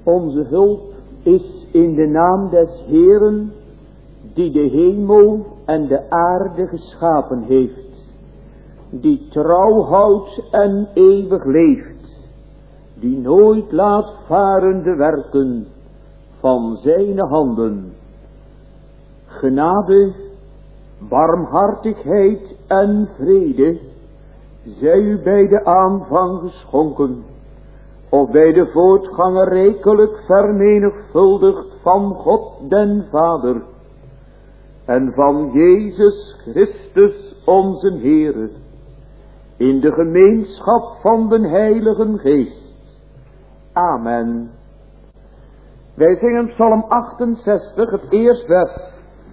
Onze hulp is in de naam des Heeren, die de hemel en de aarde geschapen heeft, die trouw houdt en eeuwig leeft, die nooit laat varen de werken van zijn handen. Genade, barmhartigheid en vrede zij u bij de aanvang geschonken, of bij de voortgang rijkelijk vermenigvuldigd van God den Vader en van Jezus Christus onze Heere, in de gemeenschap van den Heiligen Geest. Amen. Wij zingen Psalm 68, het eerste vers.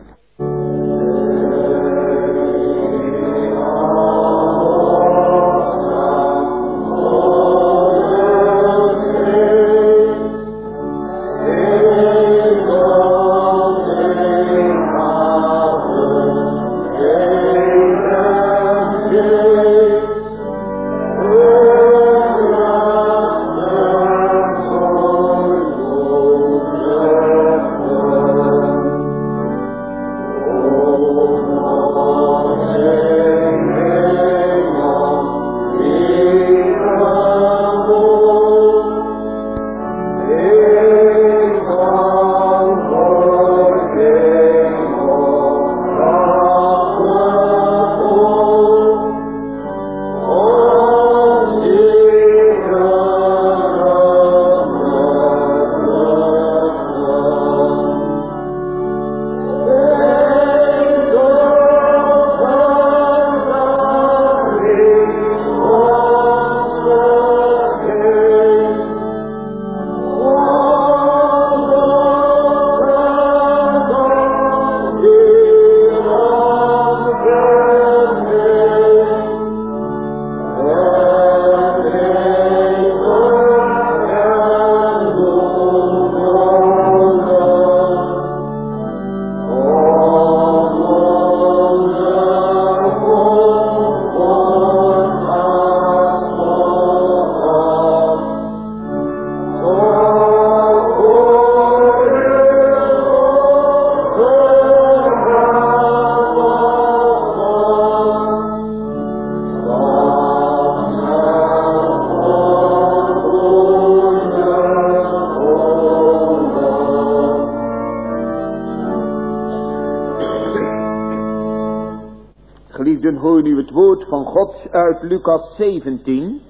Hoor nu het woord van God uit Lucas 17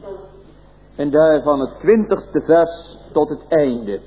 en daarvan het 20ste vers tot het einde.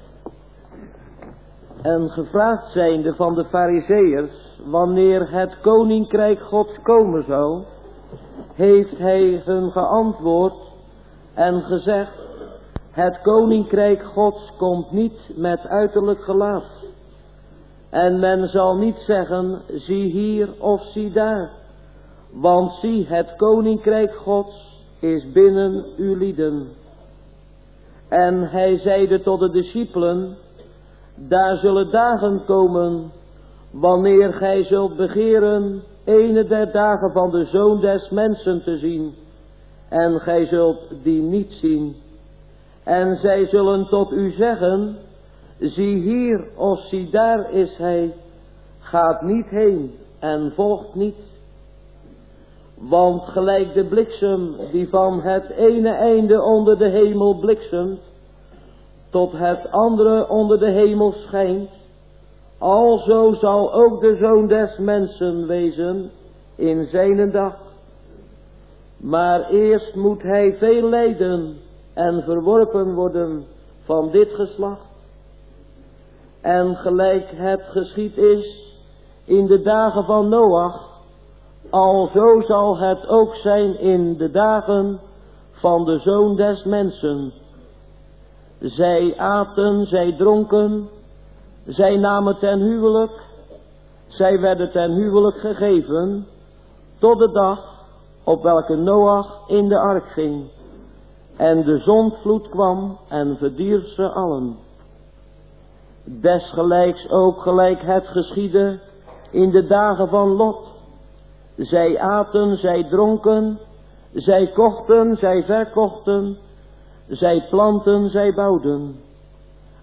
En gevraagd zijnde van de Farizeeërs wanneer het koninkrijk Gods komen zou, heeft hij hun geantwoord en gezegd: het koninkrijk Gods komt niet met uiterlijk gelaat. En men zal niet zeggen: zie hier of zie daar. Want zie, het koninkrijk Gods is binnen uw lieden. En hij zeide tot de discipelen: daar zullen dagen komen, wanneer gij zult begeren ene der dagen van de Zoon des Mensen te zien, en gij zult die niet zien. En zij zullen tot u zeggen: zie hier of zie daar is hij, gaat niet heen en volgt niet. Want gelijk de bliksem die van het ene einde onder de hemel bliksemt, tot het andere onder de hemel schijnt, alzo zal ook de Zoon des Mensen wezen in zijn dag. Maar eerst moet hij veel lijden en verworpen worden van dit geslacht. En gelijk het geschied is in de dagen van Noach, alzo zal het ook zijn in de dagen van de Zoon des Mensen. Zij aten, zij dronken, zij namen ten huwelijk, zij werden ten huwelijk gegeven, tot de dag op welke Noach in de ark ging. En de zondvloed kwam en verdierf ze allen. Desgelijks ook gelijk het geschiedde in de dagen van Lot. Zij aten, zij dronken, zij kochten, zij verkochten, zij planten, zij bouwden.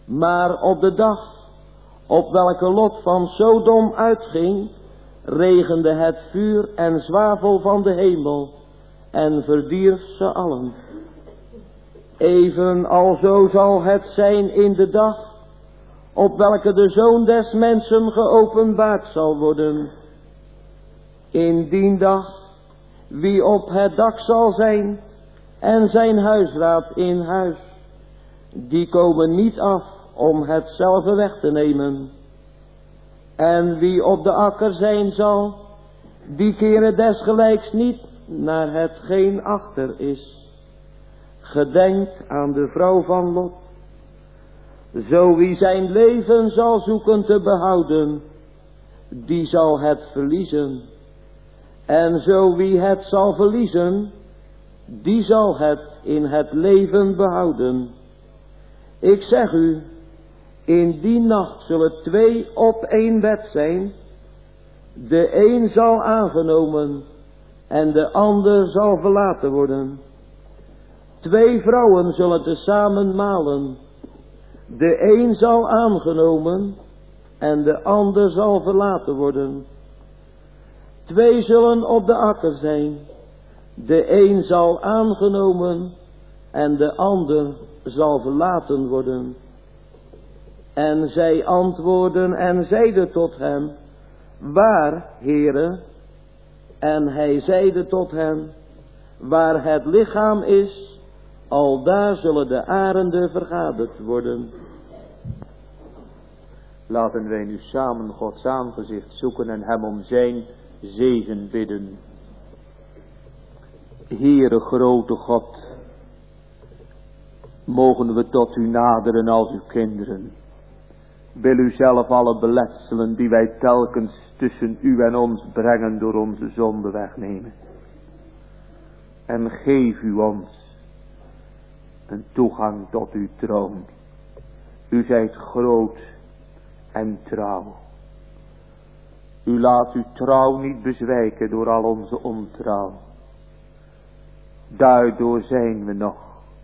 Maar op de dag op welke Lot van Sodom uitging, regende het vuur en zwavel van de hemel en verdierf ze allen. Even alzo zal het zijn in de dag op welke de Zoon des Mensen geopenbaard zal worden. In die dag, wie op het dak zal zijn en zijn huisraad in huis, die komen niet af om hetzelfde weg te nemen. En wie op de akker zijn zal, die keren desgelijks niet naar hetgeen achter is. Gedenk aan de vrouw van Lot. Zo wie zijn leven zal zoeken te behouden, die zal het verliezen. En zo wie het zal verliezen, die zal het in het leven behouden. Ik zeg u, in die nacht zullen 2 op 1 bed zijn. De een zal aangenomen en de ander zal verlaten worden. 2 vrouwen zullen tezamen malen. De een zal aangenomen en de ander zal verlaten worden. 2 zullen op de akker zijn. De een zal aangenomen en de ander zal verlaten worden. En zij antwoordden en zeiden tot hem, waar, Heere? En hij zeide tot hen, waar het lichaam is, aldaar zullen de arenden vergaderd worden. Laten wij nu samen Gods aangezicht zoeken en hem om zijn zegen bidden. Heere grote God, mogen we tot u naderen als uw kinderen. Wil u zelf alle beletselen die wij telkens tussen u en ons brengen door onze zonde wegnemen. En geef u ons een toegang tot uw troon. U zijt groot en trouw. U laat uw trouw niet bezwijken door al onze ontrouw. Daardoor zijn we nog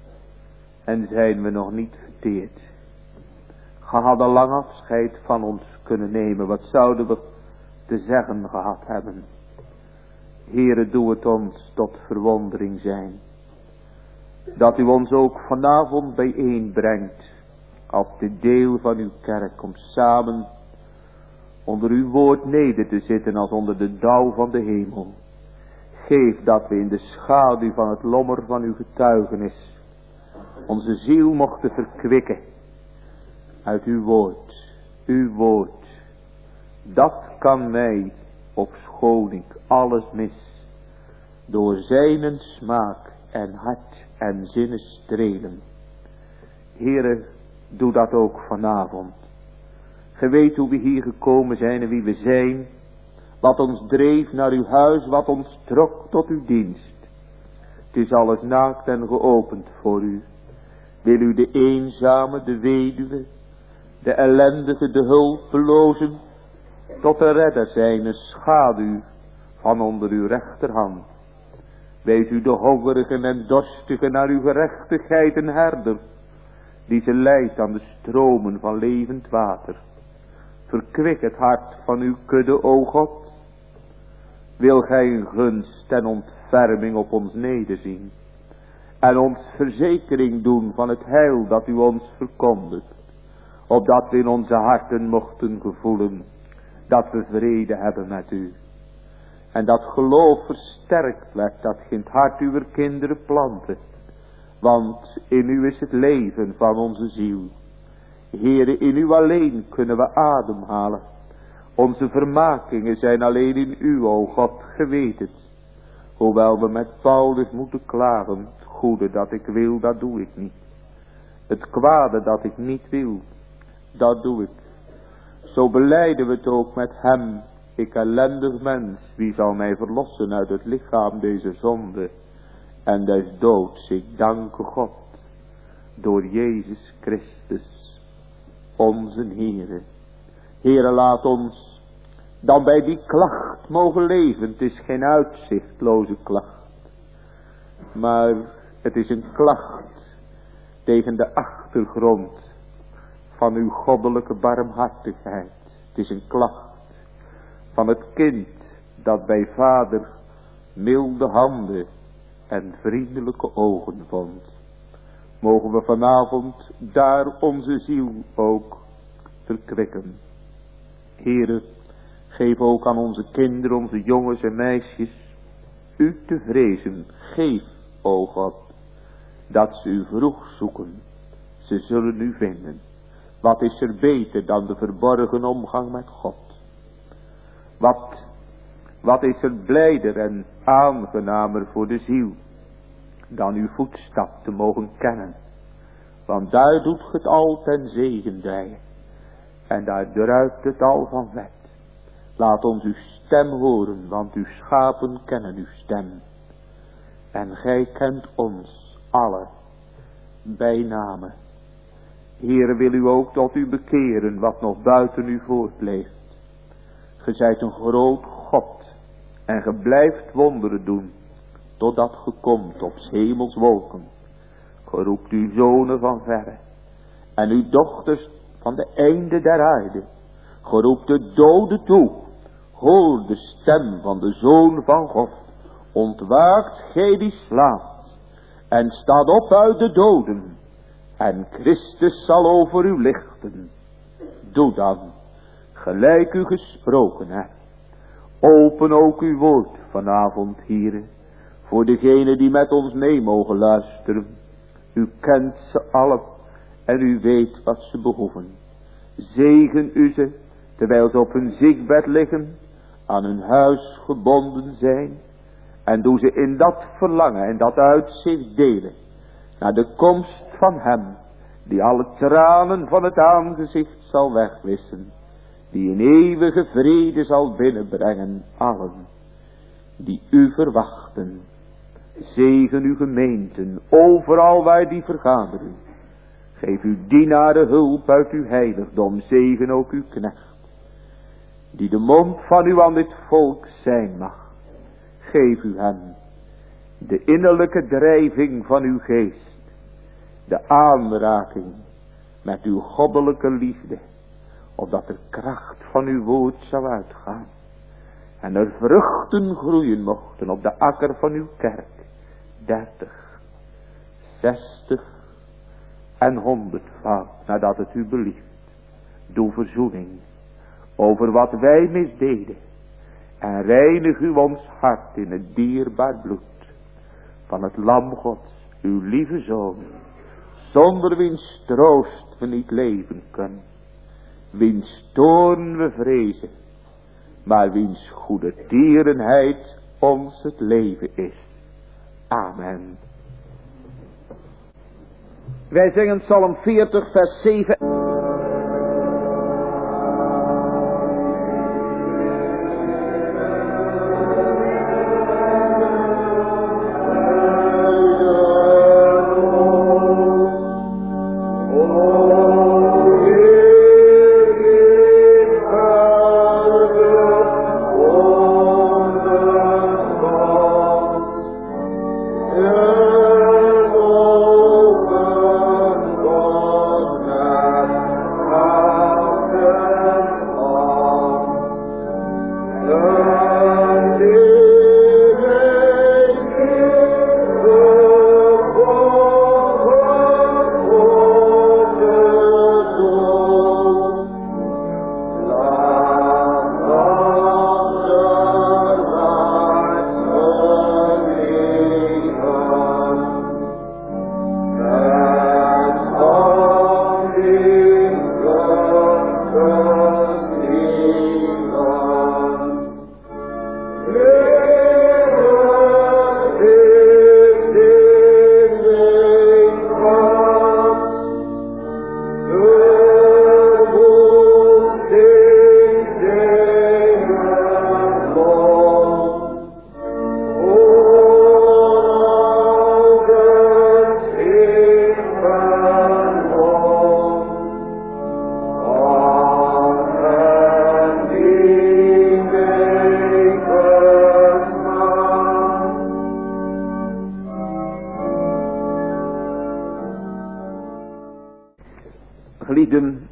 en zijn we nog niet verteerd. Ge hadden lang afscheid van ons kunnen nemen. Wat zouden we te zeggen gehad hebben? Heere, doe het ons tot verwondering zijn. Dat u ons ook vanavond bijeenbrengt. Als de deel van uw kerk. Om samen onder uw woord neder te zitten als onder de dauw van de hemel. Geef dat we in de schaduw van het lommer van uw getuigenis onze ziel mochten verkwikken. Uit uw woord, dat kan mij, ofschoon ik alles mis, door zijnen smaak en hart en zinnen strelen. Heere, doe dat ook vanavond. Ge weet hoe we hier gekomen zijn en wie we zijn, wat ons dreef naar uw huis, wat ons trok tot uw dienst. Het is alles naakt en geopend voor u. Wil u de eenzame, de weduwe, de ellendige, de hulpelozen, tot de redder zijn, een schaduw van onder uw rechterhand. Wees u de hongerigen en dorstigen naar uw gerechtigheid een herder, die ze leidt aan de stromen van levend water. Verkwik het hart van uw kudde, o God. Wil gij een gunst en ontferming op ons nederzien, en ons verzekering doen van het heil dat u ons verkondigt, opdat we in onze harten mochten gevoelen dat we vrede hebben met u. En dat geloof versterkt werd, dat in het hart uw kinderen planten. Want in u is het leven van onze ziel. Heere, in u alleen kunnen we ademhalen. Onze vermakingen zijn alleen in u, o God, ge weet het. Hoewel we met Paulus moeten klagen, het goede dat ik wil, dat doe ik niet. Het kwade dat ik niet wil, dat doe ik. Zo belijden we het ook met hem. Ik ellendig mens, wie zal mij verlossen uit het lichaam deze zonde en des doods? Ik dank God door Jezus Christus, onze Heere. Heere, laat ons dan bij die klacht mogen leven. Het is geen uitzichtloze klacht, maar het is een klacht tegen de achtergrond van uw goddelijke barmhartigheid. Het is een klacht van het kind dat bij vader milde handen en vriendelijke ogen vond. Mogen we vanavond daar onze ziel ook verkwikken. Heere, geef ook aan onze kinderen, onze jongens en meisjes, u te vrezen. Geef, o God, dat ze u vroeg zoeken. Ze zullen u vinden. Wat is er beter dan de verborgen omgang met God? Wat is er blijder en aangenamer voor de ziel dan uw voetstap te mogen kennen? Want daar doet het al ten zegen dijen. En daar druipt het al van wet. Laat ons uw stem horen, want uw schapen kennen uw stem. En gij kent ons alle bij name. Heere, wil u ook tot u bekeren wat nog buiten u voortleeft. Ge zijt een groot God en ge blijft wonderen doen, totdat ge komt op 's hemels wolken. Ge roept uw zonen van verre en uw dochters van de einde der aarde. Ge roept de doden toe. Hoor de stem van de Zoon van God. Ontwaakt gij die slaapt en staat op uit de doden. En Christus zal over u lichten. Doe dan, gelijk u gesproken hebt. Open ook uw woord vanavond, Heere, voor degenen die met ons mee mogen luisteren. U kent ze allen en u weet wat ze behoeven. Zegen u ze, terwijl ze op hun ziekbed liggen, aan hun huis gebonden zijn. En doe ze in dat verlangen en dat uitzicht delen, naar de komst van hem, die alle tranen van het aangezicht zal wegwissen, die in eeuwige vrede zal binnenbrengen allen die u verwachten. Zegen uw gemeenten, overal waar die vergaderen. Geef uw dienaren hulp uit uw heiligdom, zegen ook uw knecht, die de mond van u aan dit volk zijn mag. Geef u hem de innerlijke drijving van uw geest, de aanraking met uw goddelijke liefde, opdat er kracht van uw woord zou uitgaan en er vruchten groeien mochten op de akker van uw kerk. 30, 60 en 100-fout, nadat het u belieft. Doe verzoening over wat wij misdeden en reinig u ons hart in het dierbaar bloed van het lam Gods, uw lieve Zoon, zonder wiens troost we niet leven kunnen, wiens toorn we vrezen, maar wiens goede tierenheid ons het leven is. Amen. Wij zingen Psalm 40 vers 7.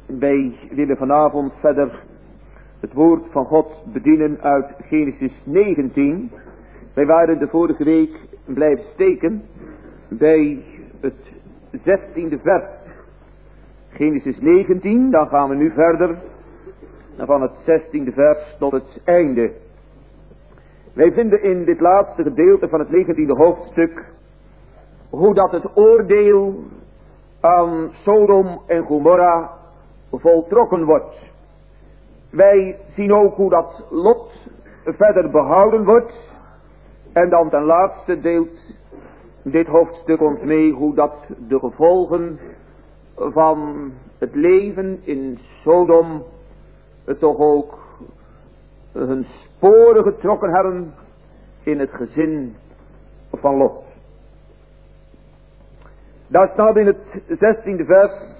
Wij willen vanavond verder het woord van God bedienen uit Genesis 19. Wij waren de vorige week blijven steken bij het 16e vers. Genesis 19, dan gaan we nu verder van het 16e vers tot het einde. Wij vinden in dit laatste gedeelte van het 19e hoofdstuk hoe dat het oordeel aan Sodom en Gomorra voltrokken wordt. Wij zien ook hoe dat lot verder behouden wordt. En dan ten laatste deelt dit hoofdstuk ons mee hoe dat de gevolgen van het leven in Sodom toch ook hun sporen getrokken hebben in het gezin van Lot. Daar staat in het 16e vers: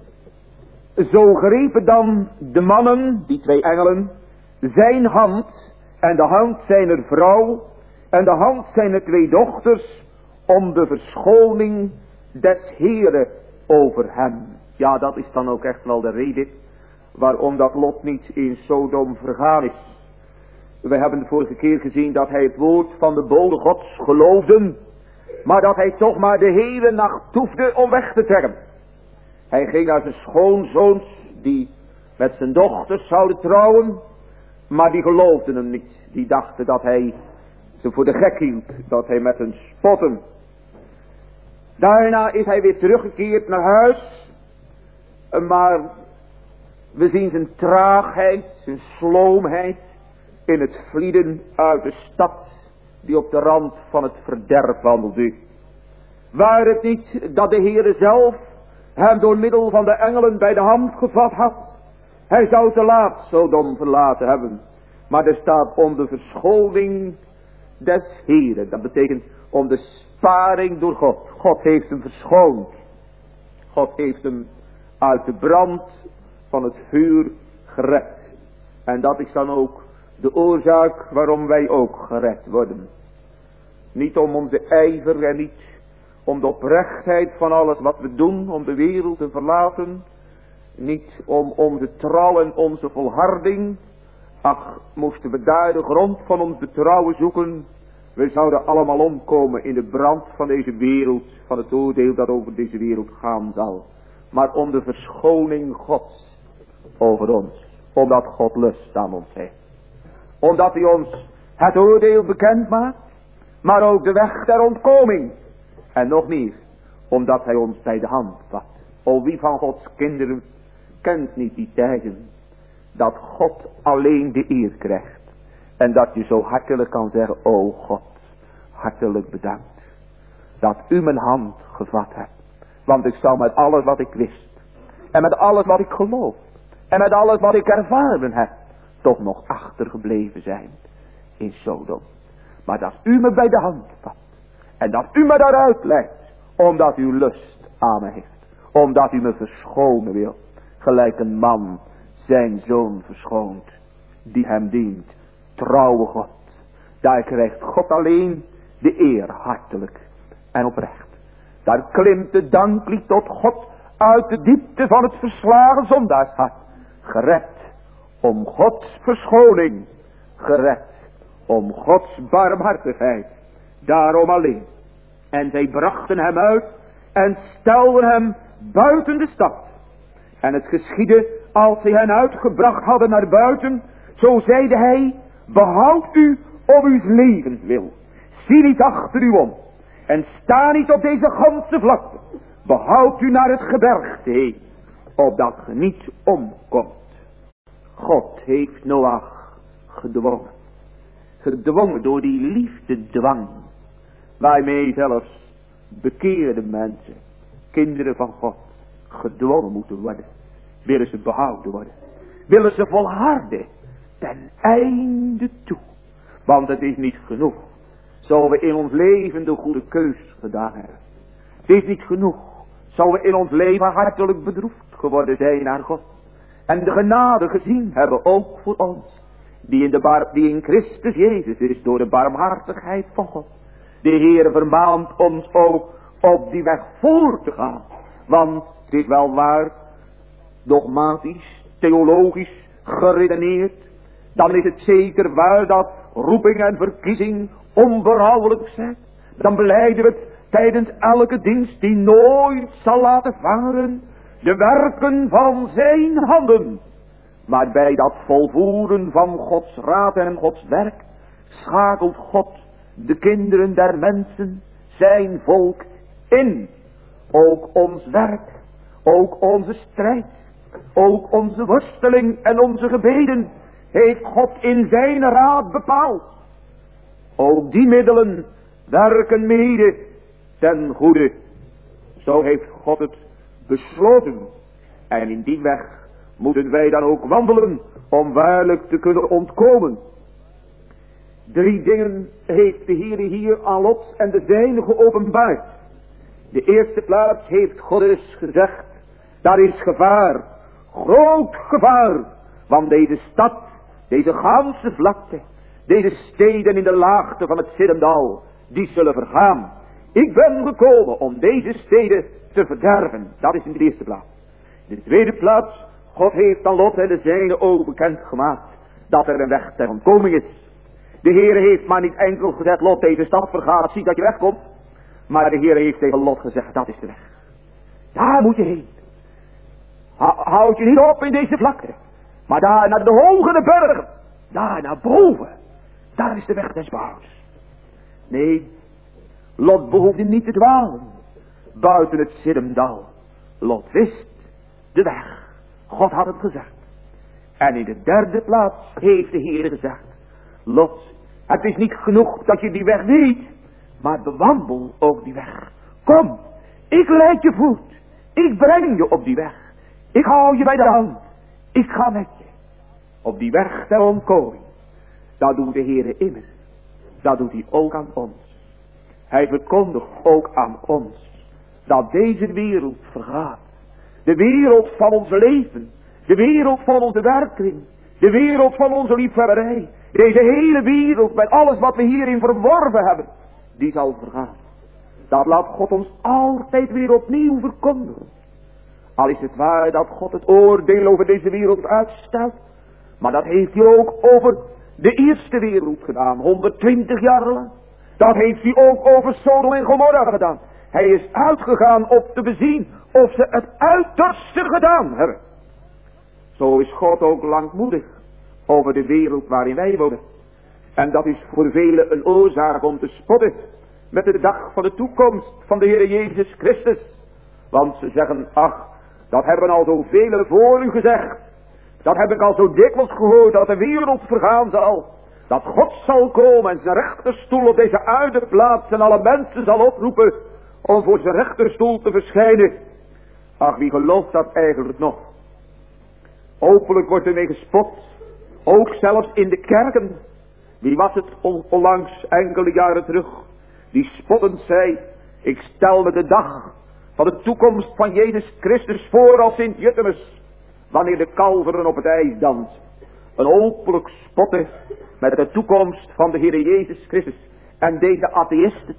zo grepen dan de mannen, die twee engelen, zijn hand en de hand zijner vrouw en de hand zijner twee dochters om de verschoning des Heeren over hem. Ja, dat is dan ook echt wel de reden waarom dat Lot niet in Sodom vergaan is. We hebben de vorige keer gezien dat hij het woord van de bode Gods geloofde, maar dat hij toch maar de hele nacht toefde om weg te trekken. Hij ging naar zijn schoonzoons die met zijn dochters zouden trouwen, maar die geloofden hem niet. Die dachten dat hij ze voor de gek hield, dat hij met hen spotten. Daarna is hij weer teruggekeerd naar huis, maar we zien zijn traagheid, zijn sloomheid in het vlieden uit de stad die op de rand van het verderf wandelde. Waar het niet dat de Heere zelf hem door middel van de engelen bij de hand gevat had, hij zou te laat Sodom verlaten hebben. Maar er staat om de verschoning des Heeren. Dat betekent om de sparing door God. God heeft hem verschoond. God heeft hem uit de brand van het vuur gered. En dat is dan ook de oorzaak waarom wij ook gered worden. Niet om onze ijver en niet om de oprechtheid van alles wat we doen, om de wereld te verlaten. Niet om onze trouw en onze volharding. Ach, moesten we daar de grond van ons betrouwen zoeken, we zouden allemaal omkomen in de brand van deze wereld, van het oordeel dat over deze wereld gaan zal. Maar om de verschoning Gods over ons, omdat God lust aan ons heeft. Omdat hij ons het oordeel bekend maakt, maar ook de weg der ontkoming. En nog meer, omdat hij ons bij de hand vat. O, wie van Gods kinderen kent niet die tijden dat God alleen de eer krijgt. En dat je zo hartelijk kan zeggen: o God, hartelijk bedankt dat u mijn hand gevat hebt. Want ik zou met alles wat ik wist, en met alles wat ik geloof, en met alles wat ik ervaren heb, toch nog achtergebleven zijn in Sodom. Maar dat u me bij de hand vat, en dat u me daaruit leidt, omdat u lust aan me heeft, omdat u me verschonen wil, gelijk een man zijn zoon verschoont, die hem dient. Trouwe God, daar krijgt God alleen de eer, hartelijk en oprecht. Daar klimt de danklied tot God uit de diepte van het verslagen zondaarshart. Gered om Gods verschoning, gered om Gods barmhartigheid, daarom alleen. En zij brachten hem uit en stelden hem buiten de stad. En het geschiedde, als zij hen uitgebracht hadden naar buiten, zo zeide hij: behoud u om uw levens wil. Zie niet achter u om. En sta niet op deze ganse vlakte. Behoud u naar het gebergte heen, opdat ge niet omkomt. God heeft Noach gedwongen. Gedwongen door die liefdedwang, waarmee zelfs bekeerde mensen, kinderen van God, gedwongen moeten worden. Willen ze behouden worden. Willen ze volharden ten einde toe. Want het is niet genoeg zo we in ons leven de goede keus gedaan hebben. Het is niet genoeg zo we in ons leven hartelijk bedroefd geworden zijn naar God. En de genade gezien hebben ook voor ons. Die in Christus Jezus is door de barmhartigheid van God. De Heer vermaant ons ook op die weg voor te gaan. Want het is wel waar, dogmatisch, theologisch geredeneerd, dan is het zeker waar dat roeping en verkiezing onberouwelijk zijn. Dan belijden we het tijdens elke dienst die nooit zal laten varen de werken van zijn handen. Maar bij dat volvoeren van Gods raad en Gods werk schakelt God de kinderen der mensen, zijn volk, in. Ook ons werk, ook onze strijd, ook onze worsteling en onze gebeden heeft God in zijn raad bepaald. Ook die middelen werken mede ten goede. Zo heeft God het besloten. En in die weg moeten wij dan ook wandelen om waarlijk te kunnen ontkomen. 3 dingen heeft de Heer hier aan Lot en de zijnen geopenbaard. De eerste plaats heeft God eens gezegd, daar is gevaar, groot gevaar, want deze stad, deze ganse vlakte, deze steden in de laagte van het Siddendal, die zullen vergaan. Ik ben gekomen om deze steden te verderven. Dat is in de eerste plaats. In de tweede plaats, God heeft aan Lot en de zijnen ook bekendgemaakt dat er een weg ter ontkoming is. De Heer heeft maar niet enkel gezegd, Lot, deze stad vergaat, zie dat je wegkomt. Maar de Heer heeft tegen Lot gezegd, dat is de weg. Daar moet je heen. Houd je niet op in deze vlakte. Maar daar naar de hoge bergen. Daar naar boven. Daar is de weg des behouds. Nee, Lot behoefde niet te dwalen buiten het Siddendal. Lot wist de weg. God had het gezegd. En in de derde plaats heeft de Heer gezegd, Lot, het is niet genoeg dat je die weg weet, maar bewandel ook die weg. Kom, ik leid je voet. Ik breng je op die weg. Ik hou je bij de hand. Ik ga met je. Op die weg ter ontkoming. Dat doet de Heere immers. Dat doet hij ook aan ons. Hij verkondigt ook aan ons dat deze wereld vergaat. De wereld van ons leven. De wereld van onze werkkring. De wereld van onze liefhebberij. Deze hele wereld met alles wat we hierin verworven hebben. Die zal vergaan. Dat laat God ons altijd weer opnieuw verkondigen. Al is het waar dat God het oordeel over deze wereld uitstelt. Maar dat heeft hij ook over de eerste wereld gedaan. 120 jaar lang. Dat heeft hij ook over Sodom en Gomorra gedaan. Hij is uitgegaan om te bezien of ze het uiterste gedaan hebben. Zo is God ook langmoedig over de wereld waarin wij wonen. En dat is voor velen een oorzaak om te spotten met de dag van de toekomst van de Heer Jezus Christus. Want ze zeggen, ach, dat hebben al zoveel voor u gezegd. Dat heb ik al zo dikwijls gehoord, dat de wereld vergaan zal. Dat God zal komen en zijn rechterstoel op deze aarde plaatsen en alle mensen zal oproepen om voor zijn rechterstoel te verschijnen. Ach, wie gelooft dat eigenlijk nog? Hopelijk wordt ermee gespot. Ook zelfs in de kerken. Wie was het onlangs enkele jaren terug? Die spottend zei, ik stel me de dag van de toekomst van Jezus Christus voor als Sint-Jutemus. Wanneer de kalveren op het ijs dansen. Een hopelijk spotten met de toekomst van de Heer Jezus Christus. En deze atheïsten,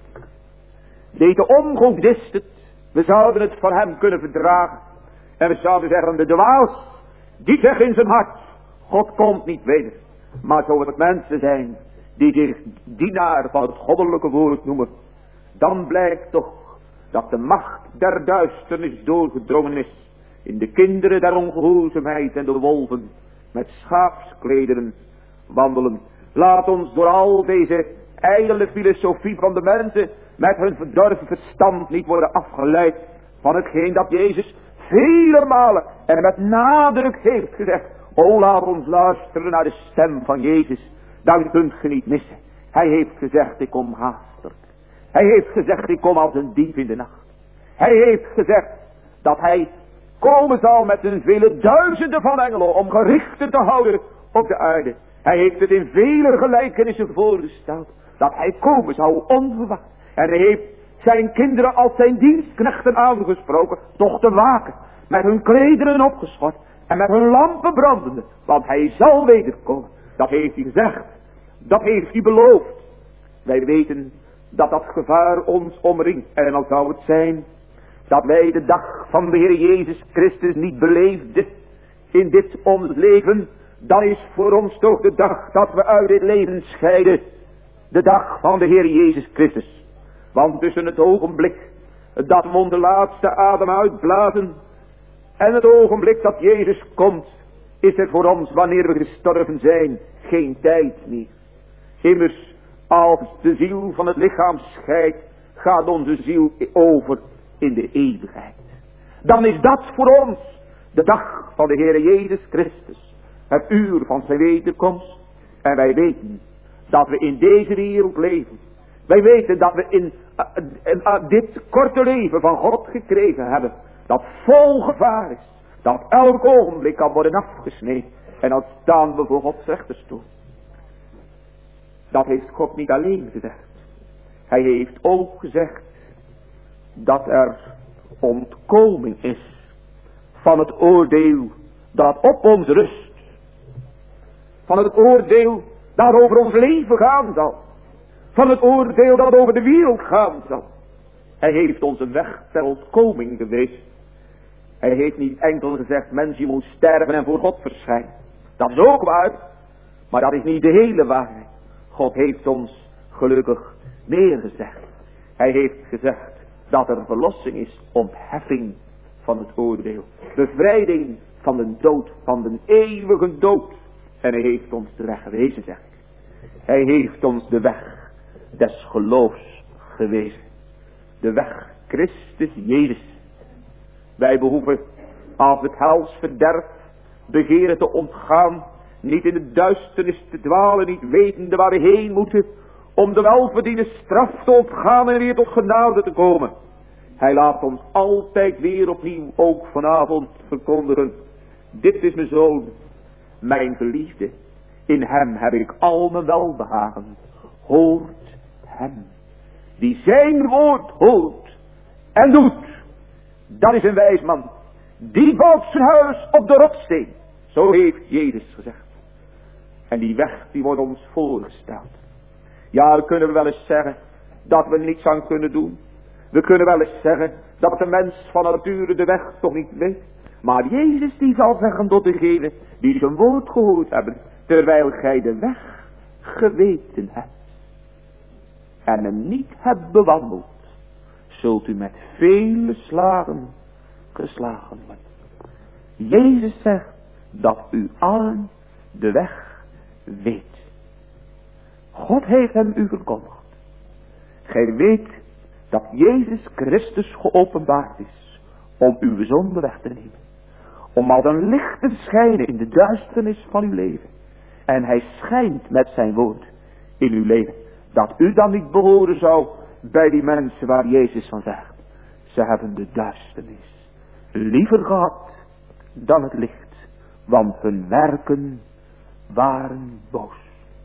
deze ongodisten, we zouden het van hem kunnen verdragen. En we zouden zeggen, de dwaas, die zegt in zijn hart, God komt niet weder. Maar zo het mensen zijn die zich dienaar van het goddelijke woord noemen. Dan blijkt toch dat de macht der duisternis doorgedrongen is in de kinderen der ongehoorzaamheid en de wolven met schaapsklederen wandelen. Laat ons door al deze ijdele filosofie van de mensen met hun verdorven verstand niet worden afgeleid van hetgeen dat Jezus vele malen en met nadruk heeft gezegd. O, laat ons luisteren naar de stem van Jezus. Dan kunt ge niet missen. Hij heeft gezegd, ik kom haastig. Hij heeft gezegd, ik kom als een dief in de nacht. Hij heeft gezegd dat hij komen zal met een vele duizenden van engelen om gerichten te houden op de aarde. Hij heeft het in vele gelijkenissen voorgesteld dat hij komen zou onverwacht. En hij heeft zijn kinderen als zijn dienstknechten aangesproken toch te waken, met hun klederen opgeschort en met hun lampen brandende, want hij zal wederkomen. Dat heeft hij gezegd, dat heeft hij beloofd. Wij weten dat dat gevaar ons omringt. En al zou het zijn dat wij de dag van de Heer Jezus Christus niet beleefden, in dit ons leven, dan is voor ons toch de dag dat we uit dit leven scheiden. De dag van de Heer Jezus Christus. Want tussen het ogenblik dat we onze laatste adem uitblazen en het ogenblik dat Jezus komt, is er voor ons, wanneer we gestorven zijn, geen tijd meer. Immers, als de ziel van het lichaam scheidt, gaat onze ziel over in de eeuwigheid. Dan is dat voor ons de dag van de Heer Jezus Christus. Het uur van zijn wederkomst. En wij weten dat we in deze wereld leven. Wij weten dat we in dit korte leven van God gekregen hebben. Dat vol gevaar is. Dat elk ogenblik kan worden afgesneden. En dan staan we voor Gods rechterstoel. Dat heeft God niet alleen gezegd. Hij heeft ook gezegd dat er ontkoming is van het oordeel dat op ons rust. Van het oordeel dat over ons leven gaan zal. Van het oordeel dat over de wereld gaan zal. Hij heeft ons een weg ter ontkoming gewezen. Hij heeft niet enkel gezegd, mens, je moet sterven en voor God verschijnen. Dat is ook waar, maar dat is niet de hele waarheid. God heeft ons gelukkig meer gezegd. Hij heeft gezegd dat er verlossing is, ontheffing van het oordeel. Bevrijding van de dood, van de eeuwige dood. En hij heeft ons de weg gewezen, zeg ik. Hij heeft ons de weg des geloofs gewezen. De weg Christus Jezus. Wij behoeven, als het helsverderf begeren te ontgaan, niet in de duisternis te dwalen, niet wetende waar we heen moeten, om de welverdiende straf te ontgaan en weer tot genade te komen. Hij laat ons altijd weer opnieuw, ook vanavond, verkondigen. Dit is mijn zoon, mijn geliefde. In hem heb ik al mijn welbehagen. Hoort hem. Die zijn woord hoort en doet. Dat is een wijs man. Die bouwt zijn huis op de rotsteen. Zo heeft Jezus gezegd. En die weg die wordt ons voorgesteld. Ja, we kunnen wel eens zeggen dat we niets aan kunnen doen. We kunnen wel eens zeggen dat de mens van nature de weg toch niet weet. Maar Jezus die zal zeggen tot degenen die zijn woord gehoord hebben. Terwijl gij de weg geweten hebt. En hem niet hebt bewandeld. Zult u met vele slagen geslagen worden. Jezus zegt dat u allen de weg weet. God heeft hem u verkondigd. Gij weet dat Jezus Christus geopenbaard is om uw zonde weg te nemen. Om als een licht te schijnen in de duisternis van uw leven. En hij schijnt met zijn woord in uw leven. Dat u dan niet behoren zou bij die mensen waar Jezus van zegt. Ze hebben de duisternis liever gehad dan het licht. Want hun werken waren boos.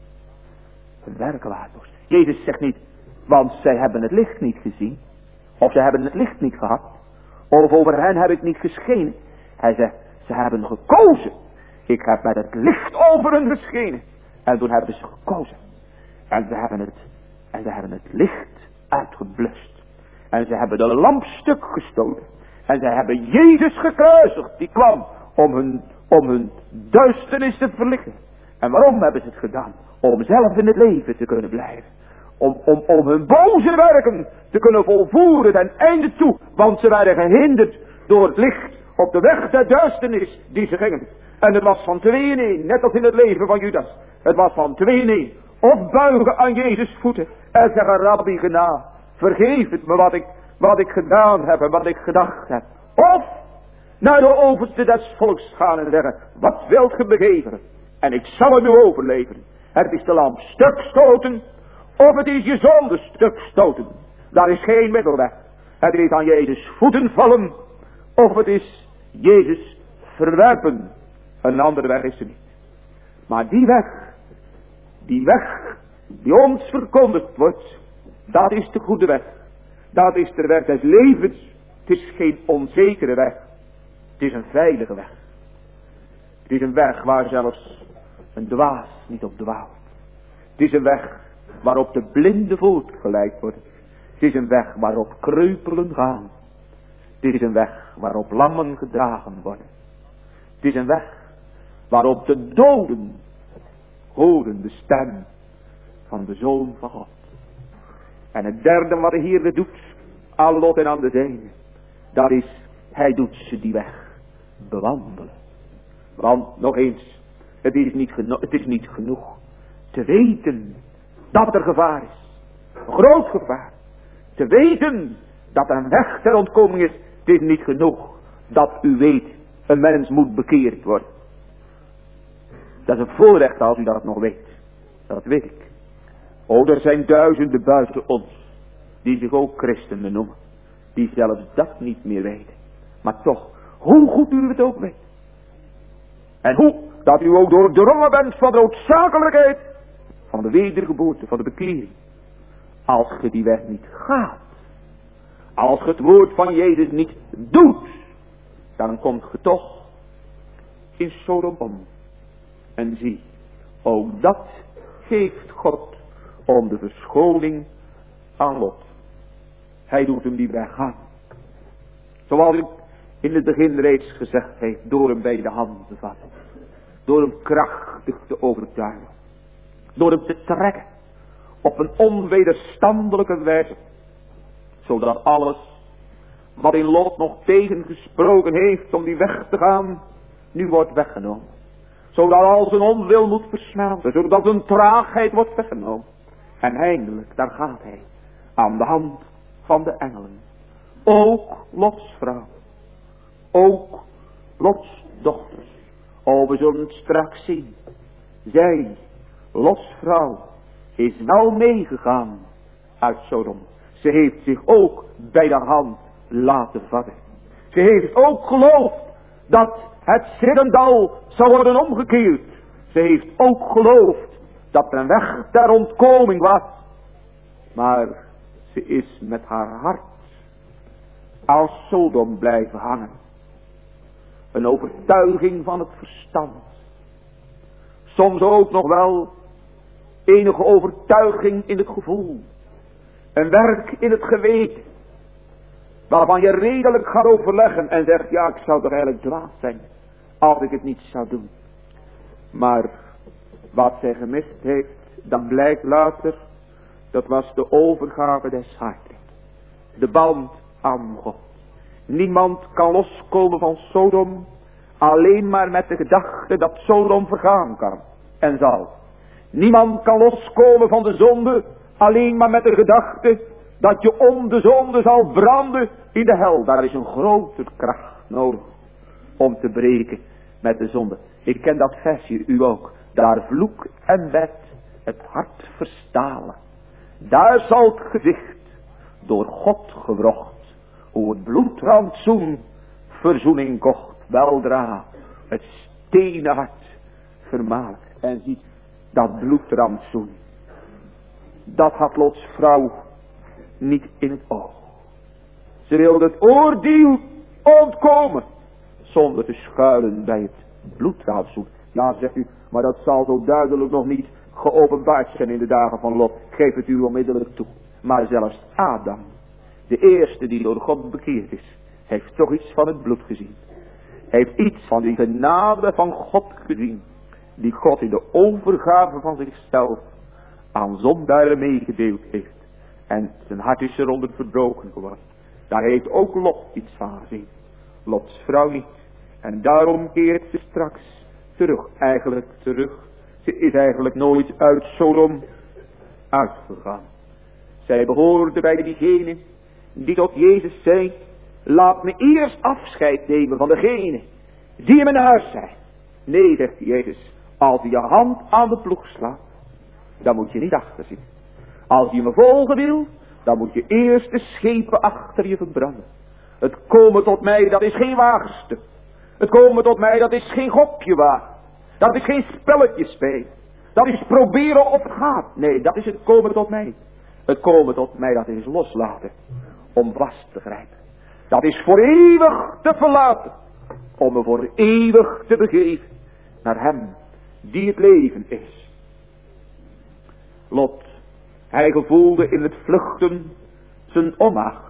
Hun werken waren boos. Jezus zegt niet, want zij hebben het licht niet gezien. Of ze hebben het licht niet gehad. Of over hen heb ik niet geschenen. Hij zegt, ze hebben gekozen. Ik heb met het licht over hen geschenen. En toen hebben ze gekozen. En ze hebben het licht uitgeblust. En ze hebben de lamp stuk gestoten. En ze hebben Jezus gekruisigd. Die kwam om hun duisternis te verlichten. En waarom hebben ze het gedaan? Om zelf in het leven te kunnen blijven. Om hun boze werken te kunnen volvoeren ten einde toe. Want ze werden gehinderd door het licht op de weg der duisternis die ze gingen. En het was van 2 in 1, net als in het leven van Judas. Het was van 2 in 1. Of buigen aan Jezus voeten en zeggen, Rabbi genade, vergeef het me wat ik gedaan heb en wat ik gedacht heb. Of naar de overste des volks gaan en zeggen, wat wilt ge begeven? En ik zal het u overleveren. Het is de lamp stuk stoten, of het is je zonde stuk stoten. Daar is geen middelweg. Het is aan Jezus voeten vallen, of het is Jezus verwerpen. Een andere weg is er niet. Maar die weg die ons verkondigd wordt, dat is de goede weg. Dat is de weg des levens. Het is geen onzekere weg. Het is een veilige weg. Het is een weg waar zelfs een dwaas niet op dwaalt. Het is een weg waarop de blinden voortgeleid worden. Het is een weg waarop kreupelen gaan. Het is een weg waarop lammen gedragen worden. Het is een weg waarop de doden horen de stem van de Zoon van God. En het derde wat de Heer doet aan Lot en aan de zijnen, dat is, hij doet ze die weg bewandelen. Want nog eens, het is niet genoeg te weten dat er gevaar is. Groot gevaar. Te weten dat er een weg ter ontkoming is. Het is niet genoeg dat u weet, een mens moet bekeerd worden. Dat is een voorrecht als u dat nog weet. Dat weet ik. Oh, er zijn duizenden buiten ons, die zich ook christenen noemen, die zelfs dat niet meer weten. Maar toch, hoe goed u het ook weet. En hoe dat u ook doordrongen bent van de noodzakelijkheid van de wedergeboorte, van de bekering. Als je die weg niet gaat, als je het woord van Jezus niet doet, dan komt je toch in Sodom om. En zie, ook dat geeft God om de verschoning aan Lot. Hij doet hem die weg gaan. Zoals ik in het begin reeds gezegd heeft, door hem bij de hand te vatten. Door hem krachtig te overtuigen. Door hem te trekken. Op een onwederstandelijke wijze. Zodat alles wat in Lot nog tegengesproken heeft om die weg te gaan, nu wordt weggenomen. Zodat al zijn onwil moet versmelten. Zodat zijn traagheid wordt weggenomen. En eindelijk, daar gaat hij. Aan de hand van de engelen. Ook Lots vrouw. Ook Lots dochters. Oh, we zullen het straks zien. Zij, Lots vrouw, is wel meegegaan uit Sodom. Ze heeft zich ook bij de hand laten vatten. Ze heeft ook geloofd dat het Siddendal zou worden omgekeerd. Ze heeft ook geloofd dat er een weg ter ontkoming was. Maar ze is met haar hart als Sodom blijven hangen. Een overtuiging van het verstand. Soms ook nog wel enige overtuiging in het gevoel. Een werk in het geweten. Waarvan je redelijk gaat overleggen en zegt, ja, ik zou toch eigenlijk dwaas zijn als ik het niet zou doen. Maar wat zij gemist heeft, dan blijkt later, dat was de overgave des harten. De band aan God. Niemand kan loskomen van Sodom, alleen maar met de gedachte dat Sodom vergaan kan en zal. Niemand kan loskomen van de zonde, alleen maar met de gedachte dat je om de zonde zal branden in de hel. Daar is een grote kracht nodig om te breken met de zonde. Ik ken dat versje, u ook. Daar vloek en wet het hart verstalen. Daar zal het gezicht door God gewrocht, hoe het bloedrantsoen verzoening kocht, weldra het stenen hart vermalen. En ziet, dat bloedrantsoen, dat had Lots vrouw niet in het oog. Ze wilde het oordeel ontkomen, zonder te schuilen bij het bloedrantsoen. Ja, zegt u, maar dat zal zo duidelijk nog niet geopenbaard zijn in de dagen van Lot. Geef het u onmiddellijk toe. Maar zelfs Adam, de eerste die door God bekeerd is, heeft toch iets van het bloed gezien. Heeft iets van die genade van God gezien, die God in de overgave van zichzelf aan zondaren meegedeeld heeft. En zijn hart is eronder verbroken geworden. Daar heeft ook Lot iets van gezien. Lots vrouw niet. En daarom keert ze straks terug. Eigenlijk terug. Ze is eigenlijk nooit uit Sodom uitgegaan. Zij behoorde bij diegenen die tot Jezus zei, laat me eerst afscheid nemen van degene die in mijn huis zijn. Nee, zegt Jezus, als je je hand aan de ploeg slaat, dan moet je niet achterzien. Als je me volgen wil, dan moet je eerst de schepen achter je verbranden. Het komen tot mij, dat is geen wagenstuk. Het komen tot mij, dat is geen gokje wagen. Dat is geen spelletje spelen. Dat is proberen of het gaat. Nee, dat is het komen tot mij. Het komen tot mij, dat is loslaten. Om vast te grijpen. Dat is voor eeuwig te verlaten. Om me voor eeuwig te begeven. Naar hem die het leven is. Lot, hij gevoelde in het vluchten zijn onmacht.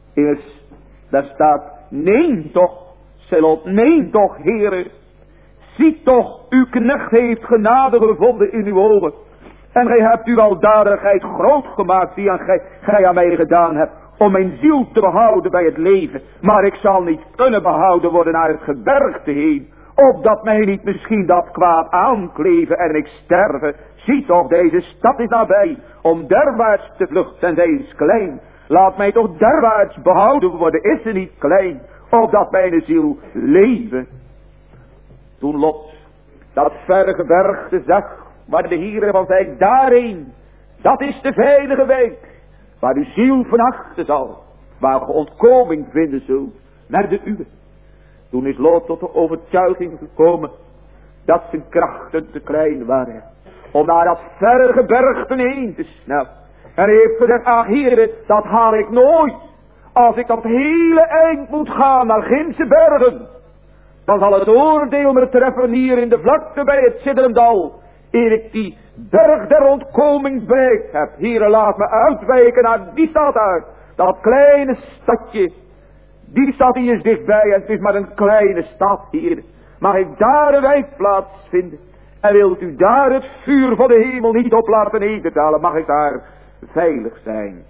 Daar staat, neem toch, zei Lot, neem toch, Heere, Ziet toch, uw knecht heeft genade gevonden in uw ogen. En gij hebt uw weldadigheid groot gemaakt die gij aan mij gedaan hebt. Om mijn ziel te behouden bij het leven. Maar ik zal niet kunnen behouden worden naar het gebergte heen. Opdat mij niet misschien dat kwaad aankleven en ik sterven. Zie toch, deze stad is nabij. Om derwaarts te vluchten en zij is klein. Laat mij toch derwaarts behouden worden, is ze niet klein. Opdat mijn ziel leven. Toen Lot dat verre gebergte zag. Waar de Heere van zei, daarheen. Dat is de veilige wijk. Waar uw ziel vanachten zal. Waar ge ontkoming vinden zult. Naar de uwe. Toen is Lot tot de overtuiging gekomen. Dat zijn krachten te klein waren. Om naar dat verre gebergte heen te snellen. En hij heeft gezegd, ach Heere, dat haal ik nooit. Als ik dat hele eind moet gaan naar Ginse bergen. Dan zal het oordeel me treffen hier in de vlakte bij het Sidderendal. Eer ik die berg der ontkoming bereikt heb. Heere, laat me uitwijken naar die stad uit. Dat kleine stadje. Die stad die is dichtbij en het is maar een kleine stad, Heer. Mag ik daar een wijkplaats vinden? En wilt u daar het vuur van de hemel niet op laten nederdalen? Mag ik daar veilig zijn?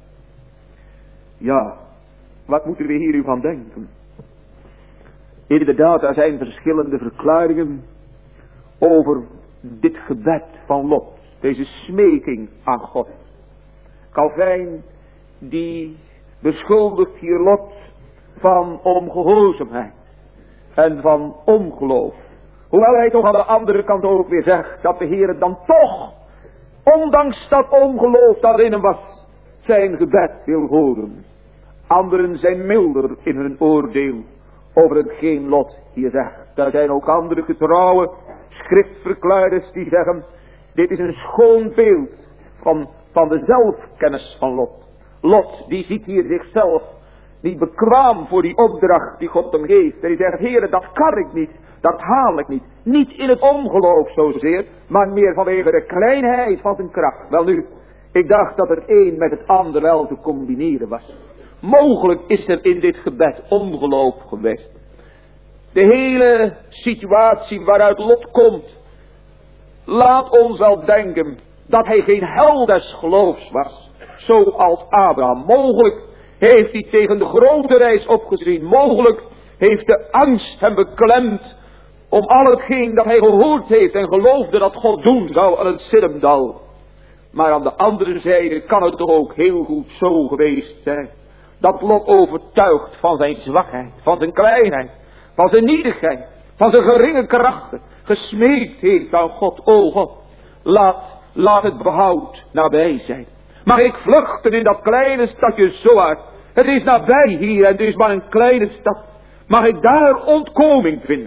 Ja, wat moeten we hier van denken? Inderdaad, er zijn verschillende verklaringen over dit gebed van Lot. Deze smeking aan God. Calvijn die beschuldigt hier Lot van ongehoorzaamheid en van ongeloof. Hoewel hij toch aan de andere kant ook weer zegt dat de Heer dan toch, ondanks dat ongeloof dat in hem was, zijn gebed wil horen. Anderen zijn milder in hun oordeel over hetgeen Lot hier zegt. Er zijn ook andere getrouwe schriftverklaarders die zeggen, dit is een schoon beeld van de zelfkennis van Lot. Lot die ziet hier zichzelf niet bekwaam voor die opdracht die God hem geeft. En die zegt, Heere, dat kan ik niet, dat haal ik niet. Niet in het ongeloof zozeer, maar meer vanwege de kleinheid van zijn kracht. Wel nu, ik dacht dat het een met het ander wel te combineren was. Mogelijk is er in dit gebed ongeloof geweest. De hele situatie waaruit Lot komt, laat ons wel denken dat hij geen held des geloofs was, zoals Abraham. Mogelijk heeft hij tegen de grote reis opgezien. Mogelijk heeft de angst hem beklemd om al hetgeen dat hij gehoord heeft en geloofde dat God doen zou aan het Sidderendal. Maar aan de andere zijde kan het toch ook heel goed zo geweest zijn dat Lot overtuigd van zijn zwakheid, van zijn kleinheid, van zijn nietigheid, van zijn geringe krachten, gesmeekt heeft aan God. O God, laat het behoud nabij zijn. Mag ik vluchten in dat kleine stadje Zoar? Het is nabij hier en het is maar een kleine stad. Mag ik daar ontkoming vinden?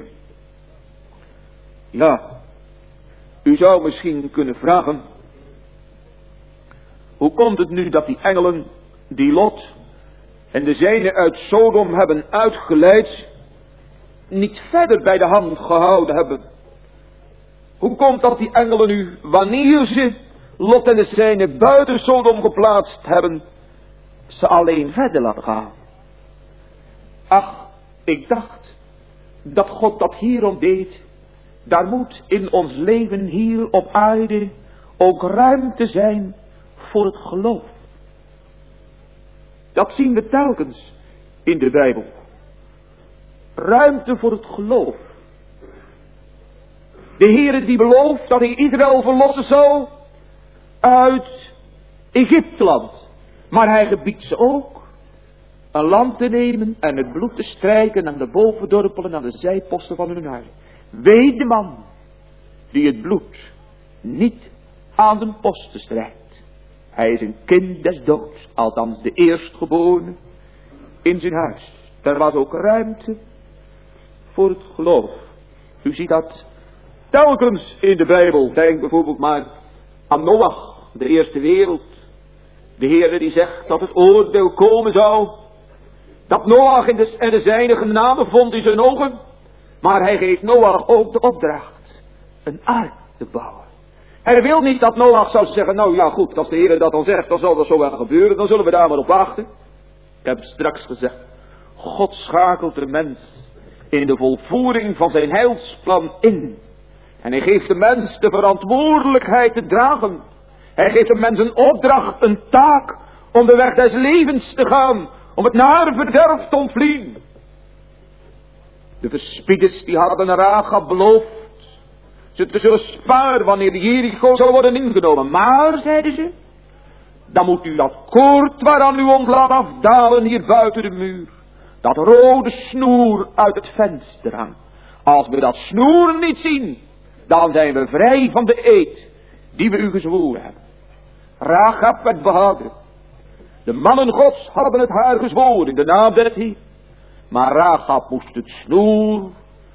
Ja, u zou misschien kunnen vragen, hoe komt het nu dat die engelen die Lot en de zijnen uit Sodom hebben uitgeleid, niet verder bij de hand gehouden hebben? Hoe komt dat die engelen nu, wanneer ze Lot en de zijnen buiten Sodom geplaatst hebben, ze alleen verder laten gaan? Ach, ik dacht dat God dat hierom deed. Daar moet in ons leven hier op aarde ook ruimte zijn voor het geloof. Dat zien we telkens in de Bijbel. Ruimte voor het geloof. De Heere die belooft dat hij Israël verlossen zou uit Egypteland. Maar hij gebiedt ze ook een land te nemen en het bloed te strijken aan de bovendorpelen en aan de zijposten van hun huis. Wee de man die het bloed niet aan de posten strijkt. Hij is een kind des doods, althans de eerstgeborene in zijn huis. Er was ook ruimte voor het geloof. U ziet dat telkens in de Bijbel. Denk bijvoorbeeld maar aan Noach, de eerste wereld. De Heere die zegt dat het oordeel komen zou. Dat Noach en de zijne genade vond in zijn ogen. Maar hij geeft Noach ook de opdracht een ark te bouwen. Hij wil niet dat Noach zou zeggen, nou ja goed, als de Heer dat dan zegt, dan zal dat zo wel gebeuren, dan zullen we daar maar op wachten. Ik heb straks gezegd, God schakelt de mens in de volvoering van zijn heilsplan in. En hij geeft de mens de verantwoordelijkheid te dragen. Hij geeft de mens een opdracht, een taak, om de weg des levens te gaan, om het nare verderf te ontvliehen. De verspieders die hadden Rahab beloofd ze te zullen sparen wanneer de Jericho zal worden ingenomen. Maar, zeiden ze, dan moet u dat koord waaraan u ons laat afdalen hier buiten de muur, dat rode snoer uit het venster hangt. Als we dat snoer niet zien, dan zijn we vrij van de eed die we u gezworen hebben. Rahab werd behouden. De mannen Gods hadden het haar gezworen in de naam des Heer. Maar Rahab moest het snoer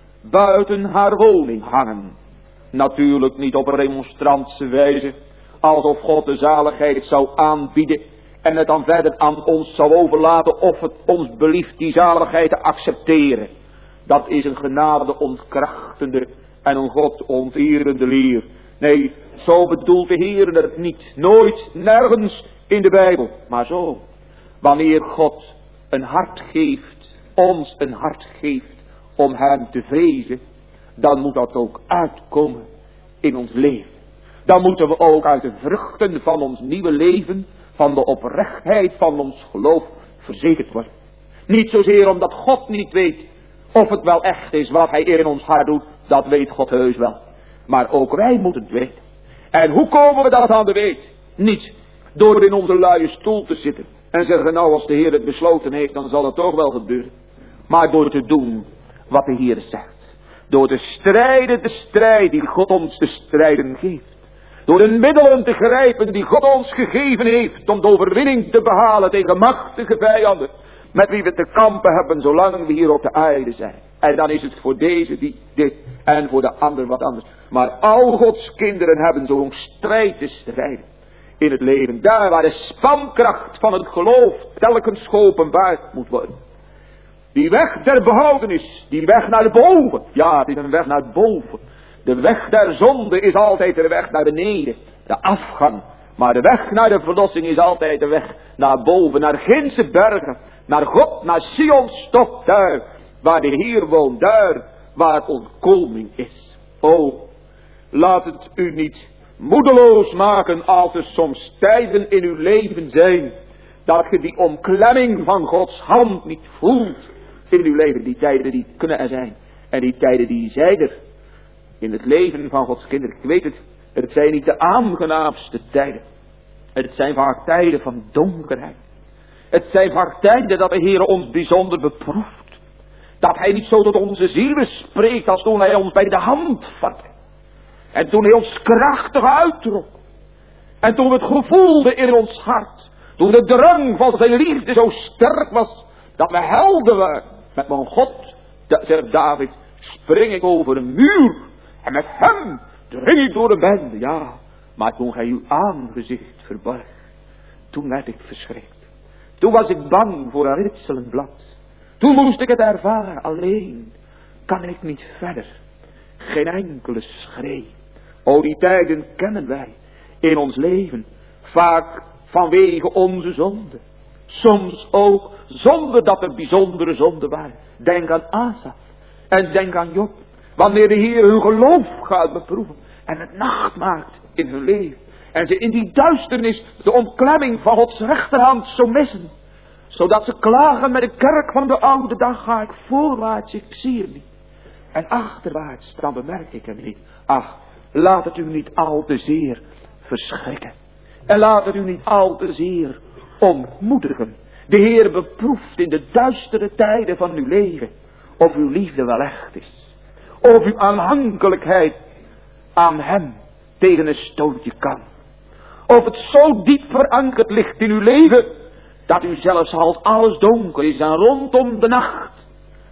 buiten haar woning hangen. Natuurlijk niet op een remonstrantse wijze, alsof God de zaligheid zou aanbieden en het dan verder aan ons zou overlaten of het ons belieft die zaligheid te accepteren. Dat is een genade ontkrachtende en een God onterende leer. Nee, zo bedoelt de Heer het niet. Nooit, nergens in de Bijbel. Maar zo, wanneer God een hart geeft, ons een hart geeft om hem te vrezen, dan moet dat ook uitkomen in ons leven. Dan moeten we ook uit de vruchten van ons nieuwe leven, van de oprechtheid van ons geloof, verzekerd worden. Niet zozeer omdat God niet weet of het wel echt is wat hij in ons hart doet, dat weet God heus wel. Maar ook wij moeten het weten. En hoe komen we dat aan te weten? Niet door in onze luie stoel te zitten en zeggen, nou als de Heer het besloten heeft, dan zal het toch wel gebeuren. Maar door te doen wat de Heer zegt. Door te strijden de strijd die God ons te strijden geeft. Door de middelen te grijpen die God ons gegeven heeft om de overwinning te behalen tegen machtige vijanden, met wie we te kampen hebben zolang we hier op de aarde zijn. En dan is het voor deze die dit en voor de ander wat anders. Maar al Gods kinderen hebben zo'n strijd te strijden in het leven. Daar waar de spankracht van het geloof telkens geopenbaard moet worden. Die weg der behoudenis, die weg naar boven. Ja, het is een weg naar boven. De weg der zonde is altijd de weg naar beneden. De afgang. Maar de weg naar de verlossing is altijd de weg naar boven. Naar ginse bergen. Naar God, naar Sions top. Daar waar de Heer woont. Daar waar ontkoming is. O, laat het u niet moedeloos maken als er soms tijden in uw leven zijn. Dat je die omklemming van Gods hand niet voelt in uw leven. Die tijden die kunnen er zijn. En die tijden die zijn er. In het leven van Gods kinderen. Ik weet het. Het zijn niet de aangenaamste tijden. Het zijn vaak tijden van donkerheid. Het zijn vaak tijden dat de Heer ons bijzonder beproeft. Dat Hij niet zo tot onze zielen spreekt als toen Hij ons bij de hand vatte. En toen Hij ons krachtig uittrok. En toen we het gevoelden in ons hart. Toen de drang van zijn liefde zo sterk was. Dat we helden waren. Met mijn God, zegt David, spring ik over een muur. En met hem dring ik door de bende. Ja, maar toen hij uw aangezicht verborg. Toen werd ik verschrikt. Toen was ik bang voor een ritselend blad. Toen moest ik het ervaren. Alleen kan ik niet verder. Geen enkele schree. O, die tijden kennen wij in ons leven. Vaak vanwege onze zonde. Soms ook zonder dat er bijzondere zonden waren. Denk aan Asaf. En denk aan Job. Wanneer de Heer hun geloof gaat beproeven. En het nacht maakt in hun leven. En ze in die duisternis de omklemming van Gods rechterhand zo missen. Zodat ze klagen met de kerk van de oude dag. Ga ik voorwaarts, ik zie hem niet. En achterwaarts, dan bemerk ik hem niet. Ach, laat het u niet al te zeer verschrikken. En laat het u niet al te zeer ontmoedigen. De Heer beproeft in de duistere tijden van uw leven. Of uw liefde wel echt is. Of uw aanhankelijkheid aan hem tegen een stootje kan. Of het zo diep verankerd ligt in uw leven. Dat u zelfs als alles donker is en rondom de nacht.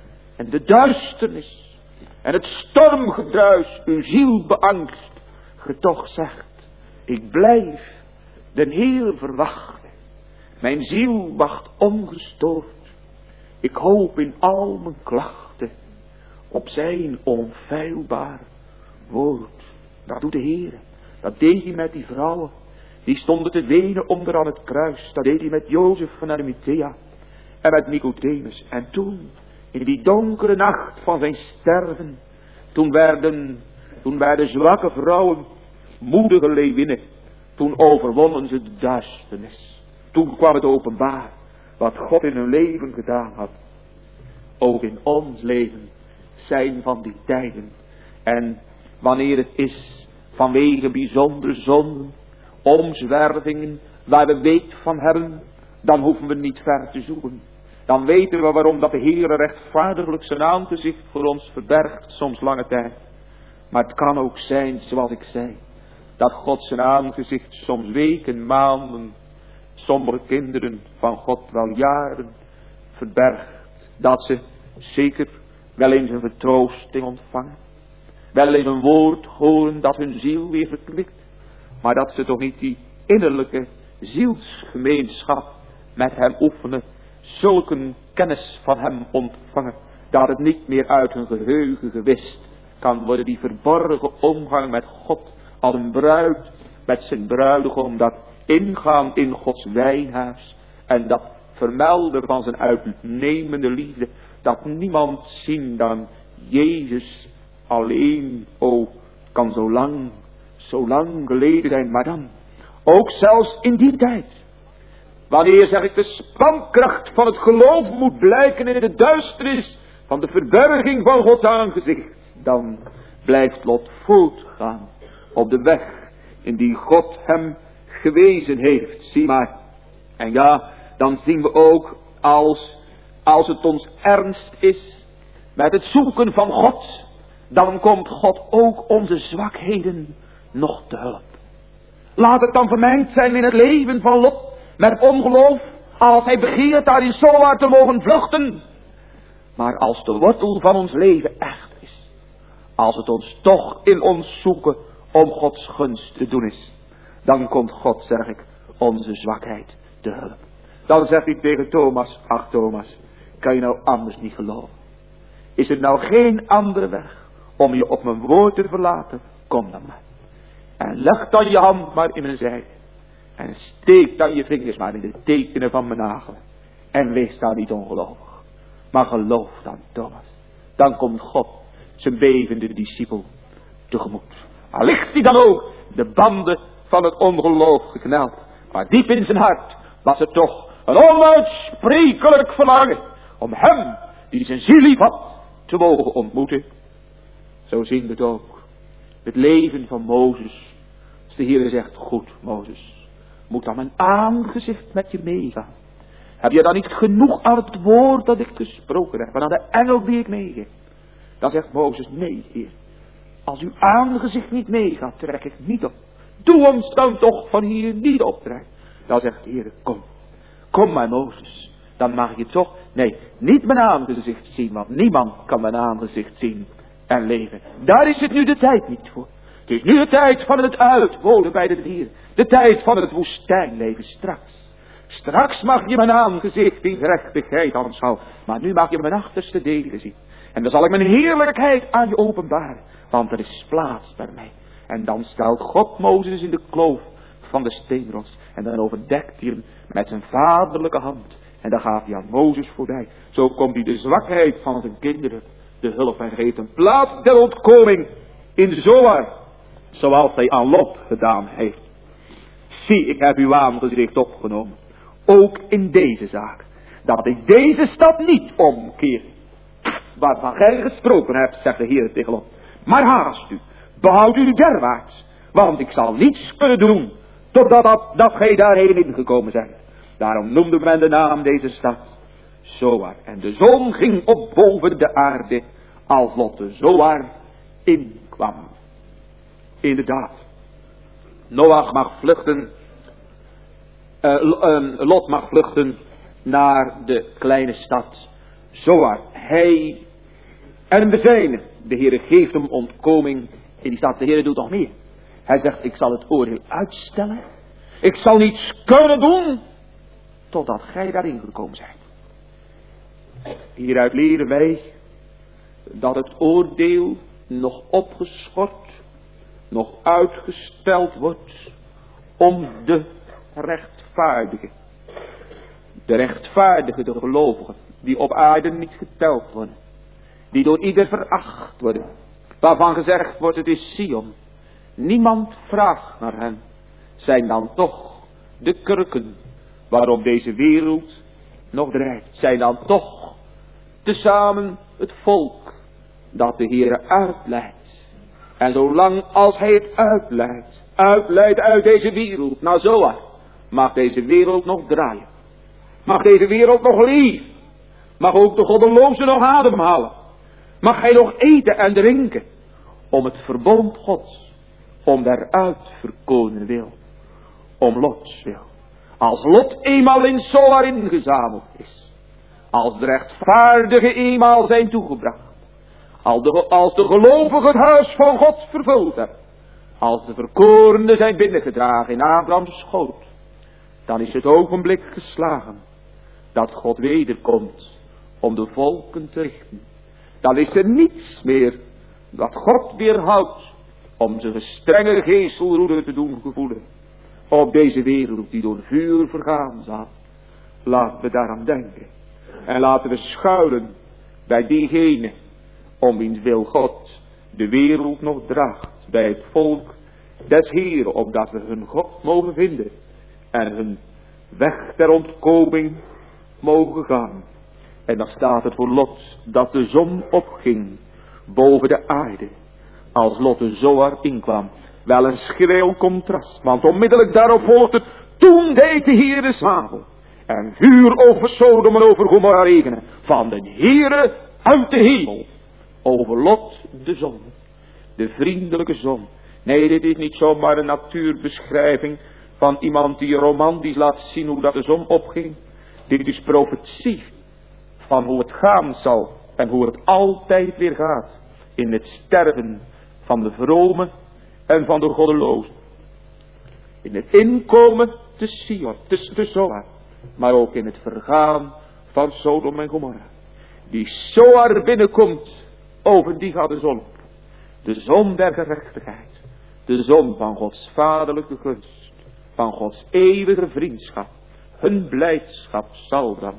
En de duisternis. En het stormgedruis uw ziel beangst. Ge toch zegt. Ik blijf den Heer verwachten. Mijn ziel wacht ongestoord. Ik hoop in al mijn klachten. Op zijn onfeilbaar woord. Dat doet de Heer. Dat deed hij met die vrouwen. Die stonden te wenen onder aan het kruis. Dat deed hij met Jozef van Arimathea. En met Nicodemus. En toen In die donkere nacht van zijn sterven. Toen werden zwakke vrouwen moedige leeuwinnen. Toen overwonnen ze de duisternis. Toen kwam het openbaar wat God in hun leven gedaan had. Ook in ons leven zijn van die tijden. En wanneer het is vanwege bijzondere zonden, omzwervingen, waar we weet van hebben, dan hoeven we niet ver te zoeken. Dan weten we waarom dat de Heere rechtvaardiglijk zijn aangezicht voor ons verbergt, soms lange tijd. Maar het kan ook zijn, zoals ik zei, dat God zijn aangezicht soms weken, maanden, sommige kinderen van God wel jaren verbergt. Dat ze zeker wel eens een vertroosting ontvangen. Wel eens een woord horen dat hun ziel weer verkwikt. Maar dat ze toch niet die innerlijke zielsgemeenschap met hem oefenen. Zulke kennis van hem ontvangen. Dat het niet meer uit hun geheugen gewist kan worden. Die verborgen omgang met God als een bruid met zijn bruidegom. Dat ingaan in Gods wijnhuis. En dat vermelden van zijn uitnemende liefde. Dat niemand zien dan Jezus alleen. O, kan zo lang geleden zijn. Maar dan, ook zelfs in die tijd. Wanneer, zeg ik, de spankracht van het geloof moet blijken in de duisternis van de verberging van Gods aangezicht. Dan blijft Lot voortgaan op de weg in die God hem gewezen heeft. Zie maar. En ja, dan zien we ook als het ons ernst is met het zoeken van God, dan komt God ook onze zwakheden nog te hulp. Laat het dan vermengd zijn in het leven van Lot met ongeloof, als hij begeert daarin zowaar te mogen vluchten. Maar als de wortel van ons leven echt is, als het ons toch in ons zoeken om Gods gunst te doen is, dan komt God, zeg ik, onze zwakheid te hulp. Dan zegt hij tegen Thomas, ach Thomas, kan je nou anders niet geloven? Is er nou geen andere weg om je op mijn woord te verlaten? Kom dan maar. En leg dan je hand maar in mijn zijde. En steek dan je vingers maar in de tekenen van mijn nagelen. En wees dan niet ongelovig. Maar geloof dan, Thomas. Dan komt God zijn bevende discipel tegemoet. Al ligt hij dan ook de banden van het ongeloof gekneld. Maar diep in zijn hart was het toch een onuitsprekelijk verlangen om hem die zijn ziel lief had te mogen ontmoeten. Zo zien we het ook. Het leven van Mozes. Als de Heer zegt, goed Mozes, moet dan mijn aangezicht met je meegaan. Heb je dan niet genoeg aan het woord dat ik gesproken heb en aan de engel die ik meegeef? Dan zegt Mozes, nee Heer, als uw aangezicht niet meegaat, trek ik niet op. Doe ons dan toch van hier niet optrekken. Dan zegt de Heer, kom maar Mozes, dan mag je toch, nee, niet mijn aangezicht zien, want niemand kan mijn aangezicht zien en leven. Daar is het nu de tijd niet voor. Het is nu de tijd van het uitwonen bij de dieren. De tijd van het woestijnleven straks. Straks mag je mijn aangezicht in gerechtigheid aanschouwen. Maar nu mag je mijn achterste delen zien. En dan zal ik mijn heerlijkheid aan je openbaren. Want er is plaats bij mij. En dan stelt God Mozes in de kloof van de steenrots. En dan overdekt hij hem met zijn vaderlijke hand. En dan gaat hij aan Mozes voorbij. Zo komt hij de zwakheid van zijn kinderen de hulp en geeft een plaats der ontkoming in Zoar. Zoals hij aan Lot gedaan heeft. Zie, ik heb uw aangezicht opgenomen. Ook in deze zaak. Dat ik deze stad niet omkeer. Waarvan gij gesproken hebt, zegt de Heer tegen Lot. Maar haast u. Behoud u derwaarts. Want ik zal niets kunnen doen. Totdat gij daarheen ingekomen zijt. Daarom noemde men de naam deze stad Zoar. En de zon ging op boven de aarde. Als Lot de Zoar inkwam. Inderdaad. Noach mag vluchten. Lot mag vluchten naar de kleine stad Zoar. Hij en de zijnen. De Heere geeft hem ontkoming in die stad. De Heere doet nog meer. Hij zegt, ik zal het oordeel uitstellen. Ik zal niets kunnen doen. Totdat gij daarin gekomen zijt. Hieruit leren wij dat het oordeel nog opgeschort, nog uitgesteld wordt om de rechtvaardige. De rechtvaardige, de gelovige, die op aarde niet geteld worden, die door ieder veracht worden, waarvan gezegd wordt het is Sion, niemand vraagt naar hen, zijn dan toch de kurken waarop deze wereld nog drijft, zijn dan toch tezamen het volk dat de Heere uitleidt. En zolang als hij het uitleidt uit deze wereld naar Zoar, mag deze wereld nog draaien. Mag deze wereld nog leven. Mag ook de goddeloze nog ademhalen. Mag hij nog eten en drinken. Om het verbond Gods. Om daaruit verkozen wil. Om Lots wil. Als Lot eenmaal in Zoar ingezameld is. Als de rechtvaardigen eenmaal zijn toegebracht. Als de gelovigen het huis van God vervuld hebben. Als de verkorenen zijn binnengedragen in Abrahams schoot. Dan is het ogenblik geslagen. Dat God wederkomt om de volken te richten. Dan is er niets meer dat God weerhoudt om zijn strenge geestelroede te doen gevoelen. Op deze wereld die door vuur vergaan zal. Laten we daaraan denken. En laten we schuilen bij diegene om wiens wil God de wereld nog draagt. Bij het volk des Heeren, opdat we hun God mogen vinden. En hun weg ter ontkoming mogen gaan. En dan staat het voor Lot dat de zon opging boven de aarde. Als Lot de Zoar inkwam. Wel een schril contrast. Want onmiddellijk daarop volgt het. Toen deed de Heere zwavel. En vuur over Sodom en over Gomorra regenen. Van de Heere uit de hemel. Over Lot de zon. De vriendelijke zon. Nee, dit is niet zomaar een natuurbeschrijving van iemand die romantisch laat zien hoe dat de zon opging. Dit is profetie van hoe het gaan zal en hoe het altijd weer gaat in het sterven van de vrome en van de goddelozen. In het inkomen te Sion, te Zoar, maar ook in het vergaan van Sodom en Gomorra. Die Zoar binnenkomt, over die gaat de zon. De zon der gerechtigheid. De zon van Gods vaderlijke gunst. Van Gods eeuwige vriendschap. Hun blijdschap zal dan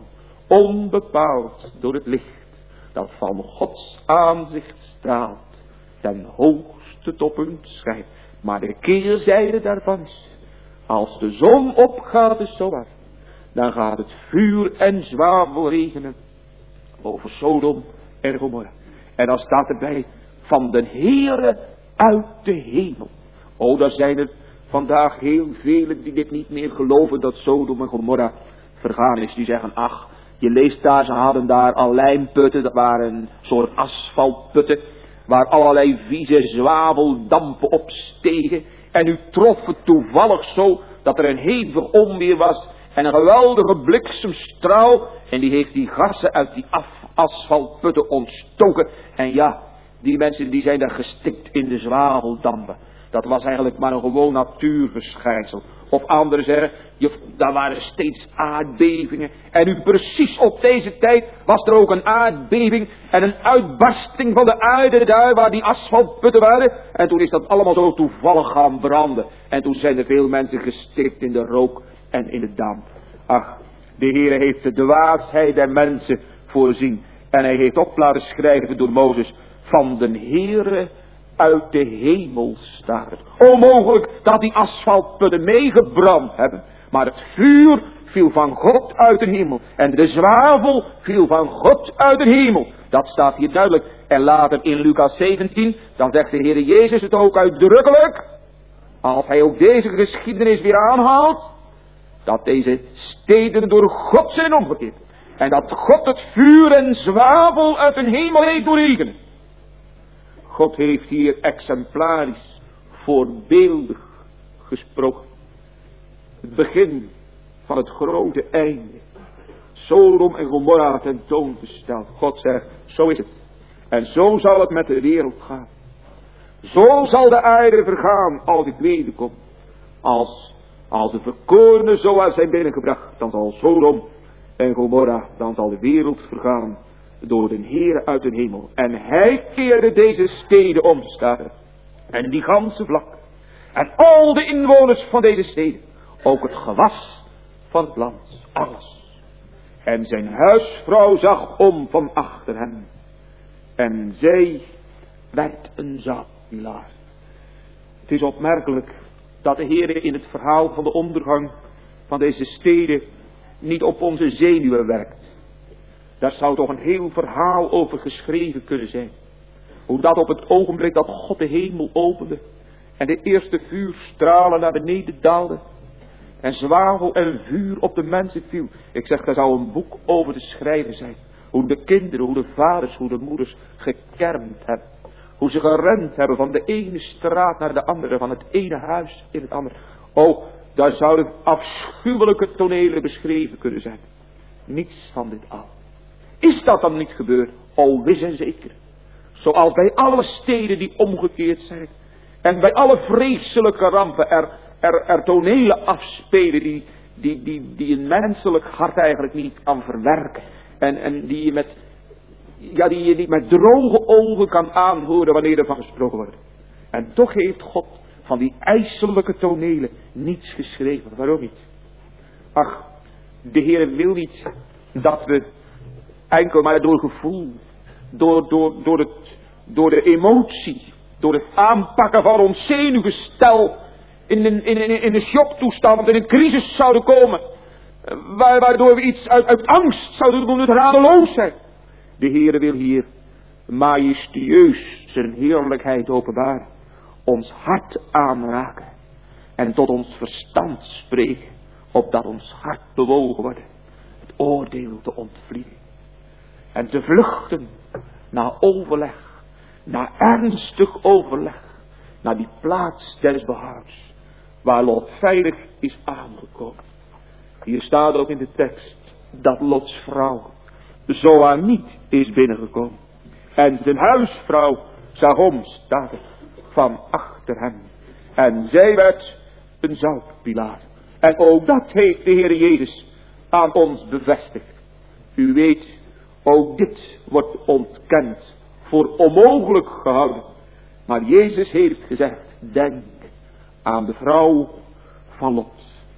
onbepaald door het licht dat van Gods aanzicht straalt ten hoogste toppunt schijnt. Maar de keerzijde daarvan is, als de zon opgaat is Zoar, dan gaat het vuur en zwavel regenen over Sodom en Gomorra. En dan staat erbij van de Heere uit de hemel. Oh, daar zijn er vandaag heel velen die dit niet meer geloven dat Sodom en Gomorra vergaan is. Die zeggen, ach, je leest daar, ze hadden daar al lijmputten, dat waren een soort asfaltputten, waar allerlei vieze zwaveldampen opstegen. En u trof het toevallig zo dat er een hevig onweer was en een geweldige bliksemstraal. En die heeft die gassen uit die asfaltputten ontstoken. En ja, die mensen die zijn daar gestikt in de zwaveldampen. Dat was eigenlijk maar een gewoon natuurverschijnsel. Of anderen zeggen, daar waren steeds aardbevingen. En nu precies op deze tijd was er ook een aardbeving en een uitbarsting van de aarde daar waar die asfaltputten waren. En toen is dat allemaal zo toevallig gaan branden. En toen zijn er veel mensen gestikt in de rook en in de damp. Ach, de Heere heeft de dwaasheid der mensen voorzien. En hij heeft op laten schrijven door Mozes, van de Heere uit de hemel staat het. Onmogelijk dat die asfaltputten meegebrand hebben. Maar het vuur viel van God uit de hemel. En de zwavel viel van God uit de hemel. Dat staat hier duidelijk. En later in Lucas 17, dan zegt de Heere Jezus het ook uitdrukkelijk. Als hij ook deze geschiedenis weer aanhaalt. Dat deze steden door God zijn omgekeerd. En dat God het vuur en zwavel uit de hemel heeft doorregenen. God heeft hier exemplarisch, voorbeeldig gesproken. Het begin van het grote einde. Sodom en Gomorra tentoongesteld. God zegt, zo is het. En zo zal het met de wereld gaan. Zo zal de aarde vergaan als ik wederkom. Als de verkorenen zoals zijn binnengebracht, dan zal Sodom en Gomorra, dan zal de wereld vergaan door de Heere uit de hemel. En hij keerde deze steden om, staat er. En die ganse vlak. En al de inwoners van deze steden. Ook het gewas van het land. Alles. En zijn huisvrouw zag om van achter hem. En zij werd een zoutpilaar. Het is opmerkelijk dat de Heer in het verhaal van de ondergang van deze steden niet op onze zenuwen werkt. Daar zou toch een heel verhaal over geschreven kunnen zijn. Hoe dat op het ogenblik dat God de hemel opende en de eerste vuurstralen naar beneden daalden en zwavel en vuur op de mensen viel. Ik zeg, daar zou een boek over te schrijven zijn. Hoe de kinderen, hoe de vaders, hoe de moeders gekermd hebben. Hoe ze gerend hebben van de ene straat naar de andere, van het ene huis in het andere. Oh, daar zouden afschuwelijke tonelen beschreven kunnen zijn. Niets van dit al. Is dat dan niet gebeurd? Oh, wis en zeker. Zoals bij alle steden die omgekeerd zijn. En bij alle vreselijke rampen er tonelen afspelen die een menselijk hart eigenlijk niet kan verwerken. En die je niet met droge ogen kan aanhoren wanneer er van gesproken wordt. En toch heeft God van die ijselijke tonelen niets geschreven. Waarom niet? Ach, de Heer wil niet dat we enkel maar door gevoel, door de emotie, door het aanpakken van ons zenuwgestel in een shocktoestand, in een crisis zouden komen. Waardoor we iets uit angst zouden doen, het radeloos zijn. De Heere wil hier majestueus zijn heerlijkheid openbaren. Ons hart aanraken. En tot ons verstand spreken. Opdat ons hart bewogen wordt. Het oordeel te ontvlieden. En te vluchten naar overleg. Naar ernstig overleg. Naar die plaats des behouds. Waar Lot veilig is aangekomen. Hier staat ook in de tekst dat Lots vrouw zowaar niet is binnengekomen. En zijn huisvrouw zag om, staat er, van achter hem. En zij werd een zoutpilaar. En ook dat heeft de Heer Jezus aan ons bevestigd. U weet, ook dit wordt ontkend, voor onmogelijk gehouden. Maar Jezus heeft gezegd, denk aan de vrouw van Lot.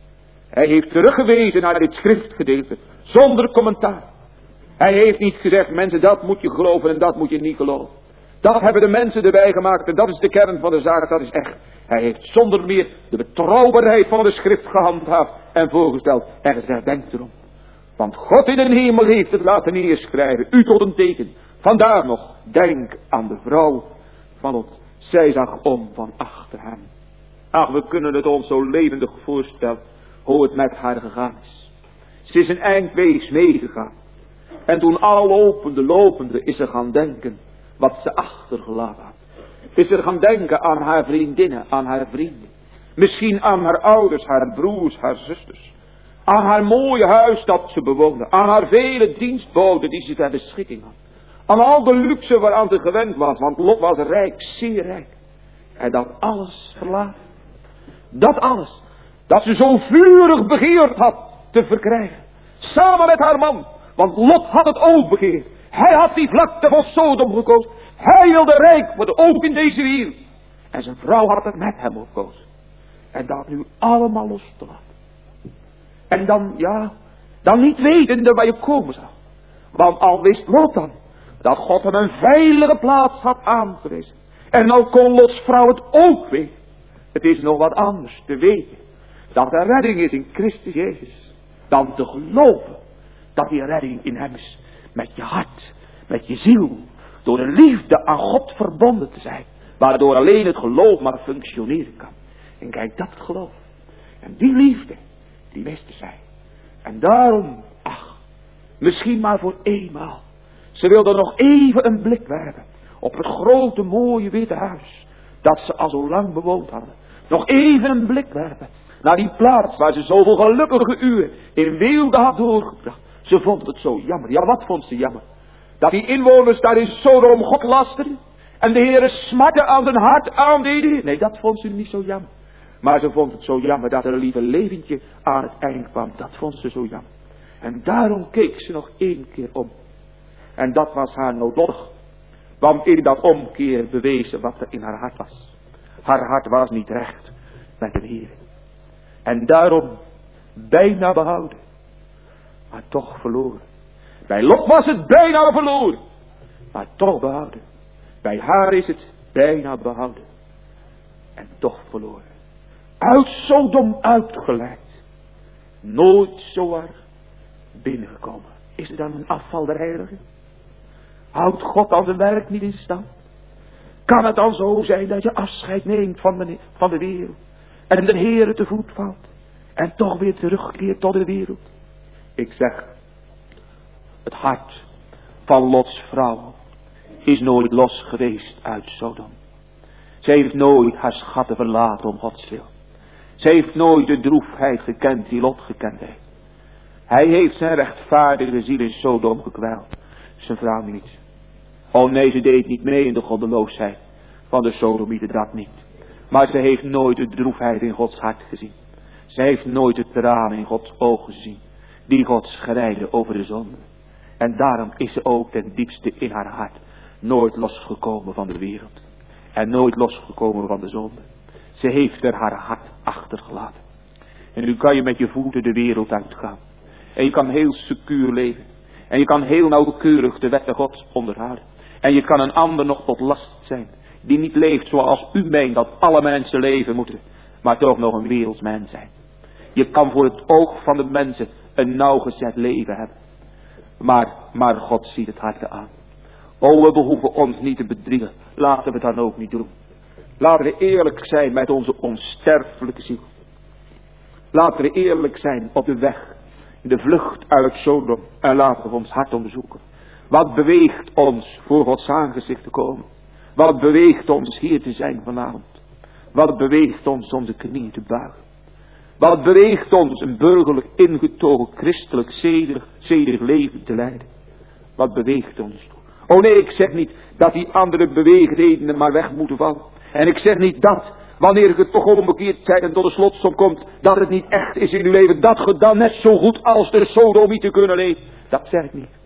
Hij heeft teruggewezen naar dit schriftgedeelte, zonder commentaar. Hij heeft niet gezegd, mensen, dat moet je geloven en dat moet je niet geloven. Dat hebben de mensen erbij gemaakt en dat is de kern van de zaak, dat is echt. Hij heeft zonder meer de betrouwbaarheid van de schrift gehandhaafd en voorgesteld. En gezegd, denk erom. Want God in de hemel heeft het laten neerschrijven, u tot een teken. Vandaar nog, denk aan de vrouw van Lot. Zij zag om van achter hem. Ach, we kunnen het ons zo levendig voorstellen hoe het met haar gegaan is. Ze is een eindweegs meegegaan. En toen al lopende is ze gaan denken wat ze achtergelaten had. Is ze gaan denken aan haar vriendinnen, aan haar vrienden. Misschien aan haar ouders, haar broers, haar zusters. Aan haar mooie huis dat ze bewoonde. Aan haar vele dienstboden die ze ter beschikking had. Aan al de luxe waaraan ze gewend was, want Lot was rijk, zeer rijk. En dat alles verlaten. Dat alles, dat ze zo vurig begeerd had te verkrijgen. Samen met haar man. Want Lot had het ook begeerd. Hij had die vlakte van Sodom gekozen. Hij wilde rijk worden, ook in deze wereld. En zijn vrouw had het met hem gekozen. En dat nu allemaal los te laten. En dan niet wetende waar je komen zou. Want al wist Lot dan, dat God hem een veilige plaats had aangewezen. En nou kon Lots vrouw het ook weten. Het is nog wat anders te weten. Dat er redding is in Christus Jezus. Dan te geloven. Dat die redding in hem is. Met je hart. Met je ziel. Door de liefde aan God verbonden te zijn. Waardoor alleen het geloof maar functioneren kan. En kijk, dat geloof. En die liefde. Die miste zij. En daarom. Misschien maar voor eenmaal. Ze wilde nog even een blik werpen. Op het grote mooie witte huis. Dat ze al zo lang bewoond hadden. Nog even een blik werpen. Naar die plaats waar ze zoveel gelukkige uren in weelde had doorgebracht. Ze vond het zo jammer. Ja, wat vond ze jammer? Dat die inwoners daar in Sodom God lasterden. En de Heere smarten aan hun hart aandeden. Nee, dat vond ze niet zo jammer. Maar ze vond het zo jammer dat er een lieve leventje aan het eind kwam. Dat vond ze zo jammer. En daarom keek ze nog 1 keer om. En dat was haar noodlottig. Want in dat omkeer bewezen wat er in haar hart was. Haar hart was niet recht met de Heer. En daarom bijna behouden. maar toch verloren. Bij Lot was het bijna verloren, maar toch behouden. Bij haar is het bijna behouden en toch verloren. Uit Sodom uitgeleid, nooit zo erg binnengekomen. Is er dan een afval der heiligen? Houdt God al zijn werk niet in stand? Kan het dan zo zijn dat je afscheid neemt van de wereld en de Heere te voet valt en toch weer terugkeert tot de wereld? Ik zeg, het hart van Lots vrouw is nooit los geweest uit Sodom. Zij heeft nooit haar schatten verlaten om Gods wil. Zij heeft nooit de droefheid gekend die Lot gekend heeft. Hij heeft zijn rechtvaardige ziel in Sodom gekweld. Zijn vrouw niet. Oh nee, ze deed niet mee in de goddeloosheid van de Sodomieten, dat niet. Maar ze heeft nooit de droefheid in Gods hart gezien. Ze heeft nooit de tranen in Gods ogen gezien, die God schreide over de zonde. En daarom is ze ook ten diepste in haar hart nooit losgekomen van de wereld. En nooit losgekomen van de zonde. Ze heeft er haar hart achtergelaten. En nu kan je met je voeten de wereld uitgaan. En je kan heel secuur leven. En je kan heel nauwkeurig de wetten Gods onderhouden. En je kan een ander nog tot last zijn. Die niet leeft zoals u meent dat alle mensen leven moeten. Maar toch nog een wereldsmens zijn. Je kan voor het oog van de mensen een nauwgezet leven hebben. Maar God ziet het harte aan. Oh, we behoeven ons niet te bedriegen. Laten we het dan ook niet doen. Laten we eerlijk zijn met onze onsterfelijke ziel. Laten we eerlijk zijn op de weg. In de vlucht uit Sodom. En laten we ons hart onderzoeken. Wat beweegt ons voor Gods aangezicht te komen? Wat beweegt ons hier te zijn vanavond? Wat beweegt ons onze knieën te buigen? Wat beweegt ons een burgerlijk ingetogen christelijk zedig leven te leiden? Wat beweegt ons? Oh nee, ik zeg niet dat die andere beweegredenen maar weg moeten vallen. En ik zeg niet dat, wanneer je toch onbekeerd bent en tot de slotsom komt, dat het niet echt is in uw leven, dat je dan net zo goed als de Sodomieten kunnen leven. Dat zeg ik niet.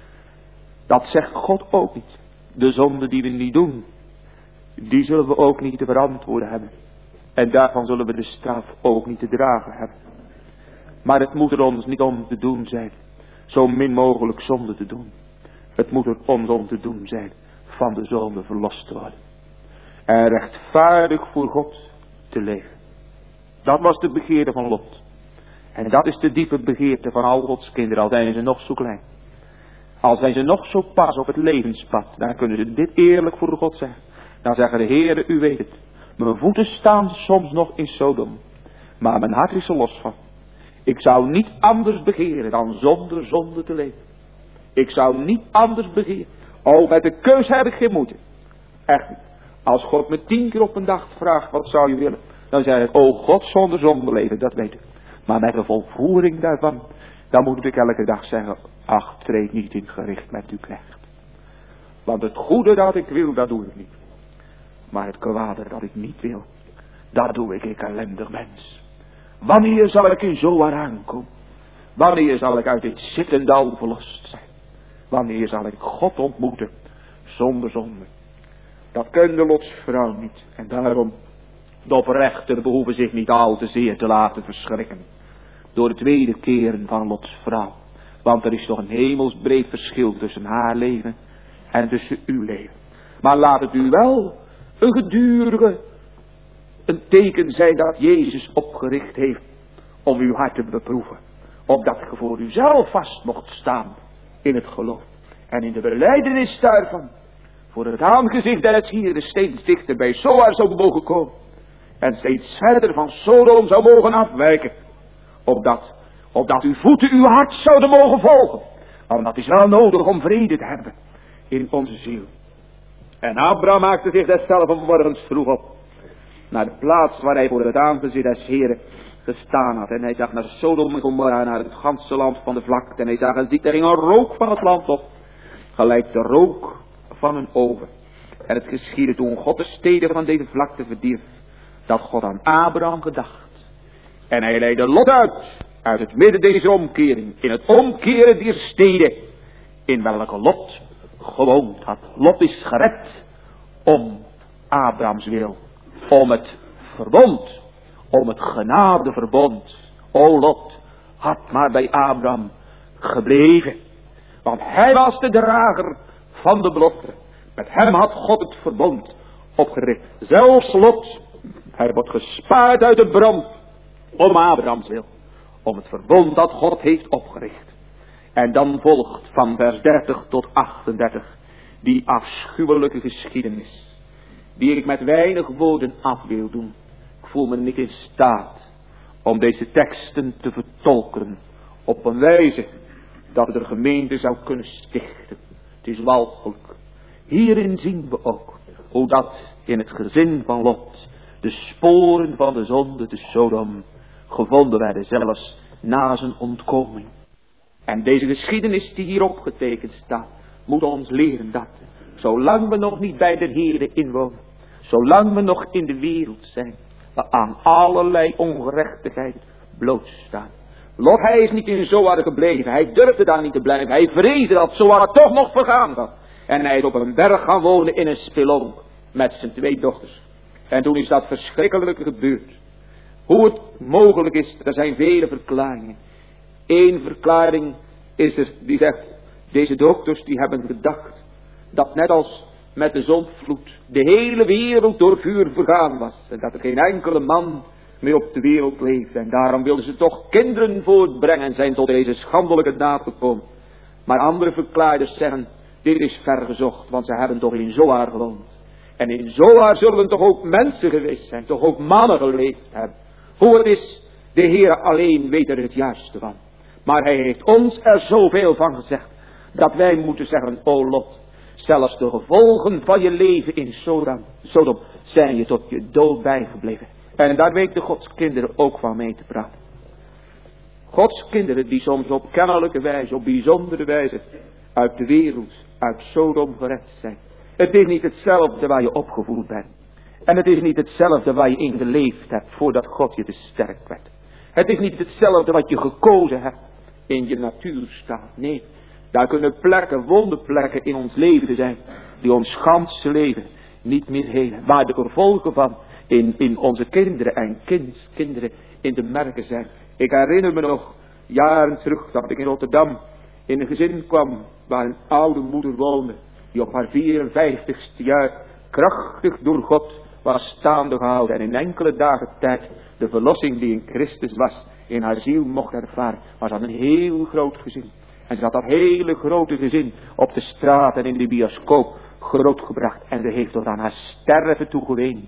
Dat zegt God ook niet. De zonde die we niet doen, die zullen we ook niet te verantwoorden hebben. En daarvan zullen we de straf ook niet te dragen hebben. Maar het moet er ons niet om te doen zijn, zo min mogelijk zonde te doen. Het moet er ons om te doen zijn, van de zonde verlost te worden. En rechtvaardig voor God te leven. Dat was de begeerte van Lot. En dat is de diepe begeerte van al Gods kinderen, al zijn ze nog zo klein. Al zijn ze nog zo pas op het levenspad, dan kunnen ze dit eerlijk voor God zeggen. Dan zeggen de Heere, u weet het. Mijn voeten staan soms nog in Sodom. Maar mijn hart is er los van. Ik zou niet anders begeren dan zonder zonde te leven. Ik zou niet anders begeren. Oh, met de keus heb ik geen moeite. Echt niet. Als God me 10 keer op een dag vraagt, wat zou je willen? Dan zeg ik, oh God, zonder zonde leven, dat weet ik. Maar met de volvoering daarvan, dan moet ik elke dag zeggen, ach, treed niet in gericht met uw knecht. Want het goede dat ik wil, dat doe ik niet. Maar het kwade dat ik niet wil, dat doe ik ellendig mens. Wanneer zal ik in Zoar aankomen? Wanneer zal ik uit dit zittendal verlost zijn? Wanneer zal ik God ontmoeten zonder zonde? Dat kende Lots vrouw niet. En daarom, de oprechter behoeven zich niet al te zeer te laten verschrikken door het wederkeren van Lots vrouw. Want er is toch een hemelsbreed verschil tussen haar leven en tussen uw leven. Maar laat het u wel een gedurige, een teken zijn dat Jezus opgericht heeft om uw hart te beproeven. Opdat je voor uzelf vast mocht staan in het geloof. En in de belijdenis daarvan, voor het aangezicht der het hier steeds dichter bij Zoar zou mogen komen. En steeds verder van Sodom zou mogen afwijken. Opdat uw voeten uw hart zouden mogen volgen. Want dat is wel nodig om vrede te hebben in onze ziel. En Abraham maakte zich deszelfs morgens vroeg op. Naar de plaats waar hij voor het aangezicht des Heren gestaan had. En hij zag naar Sodom en Gomorra, naar het ganse land van de vlakte. En hij zag en ziet, er ging een rook van het land op. Gelijk de rook van een oven. En het geschiedde toen God de steden van deze vlakte verdierf, dat God aan Abraham gedacht. En hij leidde Lot uit het midden deze omkering, in het omkeren der steden, in welke Lot gewoond had. Lot is gered om Abrahams wil, om het verbond, om het genadeverbond. O Lot, had maar bij Abraham gebleven. Want hij was de drager van de belofte. Met hem had God het verbond opgericht. Zelfs Lot, hij wordt gespaard uit de brand om Abrahams wil. Om het verbond dat God heeft opgericht. En dan volgt van vers 30 tot 38 die afschuwelijke geschiedenis. Die ik met weinig woorden af wil doen. Ik voel me niet in staat om deze teksten te vertolken op een wijze dat het de gemeente zou kunnen stichten. Het is walgelijk. Hierin zien we ook hoe dat in het gezin van Lot de sporen van de zonde te Sodom gevonden werden, zelfs na zijn ontkoming. En deze geschiedenis die hier opgetekend staat, moet ons leren dat, zolang we nog niet bij de Heere inwonen, zolang we nog in de wereld zijn, we aan allerlei ongerechtigheid blootstaan. Lot, hij is niet in Zoar gebleven, hij durfde daar niet te blijven, hij vreesde dat Zoar toch nog vergaan had. En hij is op een berg gaan wonen in een spelonk met zijn 2 dochters. En toen is dat verschrikkelijke gebeurd. Hoe het mogelijk is, er zijn vele verklaringen. Eén verklaring is er die zegt, deze dokters die hebben gedacht dat net als met de zondvloed de hele wereld door vuur vergaan was. En dat er geen enkele man meer op de wereld leeft. En daarom wilden ze toch kinderen voortbrengen en zijn tot deze schandelijke daad gekomen. Maar andere verklaarders zeggen, dit is vergezocht, want ze hebben toch in Zoar gewoond. En in Zoar zullen toch ook mensen geweest zijn, toch ook mannen geleefd hebben. Hoe het is, de Heer alleen weet er het juiste van. Maar hij heeft ons er zoveel van gezegd, dat wij moeten zeggen, o Lot, zelfs de gevolgen van je leven in Sodom zijn je tot je dood bijgebleven. En daar weten Gods kinderen ook van mee te praten. Gods kinderen die soms op kennelijke wijze, op bijzondere wijze, uit de wereld, uit Sodom gered zijn. Het is niet hetzelfde waar je opgevoed bent. En het is niet hetzelfde waar je in geleefd hebt voordat God je te sterk werd. Het is niet hetzelfde wat je gekozen hebt in je natuurstaat. Nee, daar kunnen plekken, wonderplekken in ons leven zijn, die ons ganse leven niet meer helen. Waar de gevolgen van in onze kinderen en kindskinderen in te merken zijn. Ik herinner me nog jaren terug dat ik in Rotterdam in een gezin kwam waar een oude moeder woonde, die op haar 54ste jaar krachtig door God was staande gehouden en in enkele dagen tijd de verlossing die in Christus was in haar ziel mocht ervaren. Maar ze had een heel groot gezin. En ze had dat hele grote gezin op de straat en in de bioscoop grootgebracht. En ze heeft tot aan haar sterven toe geweend.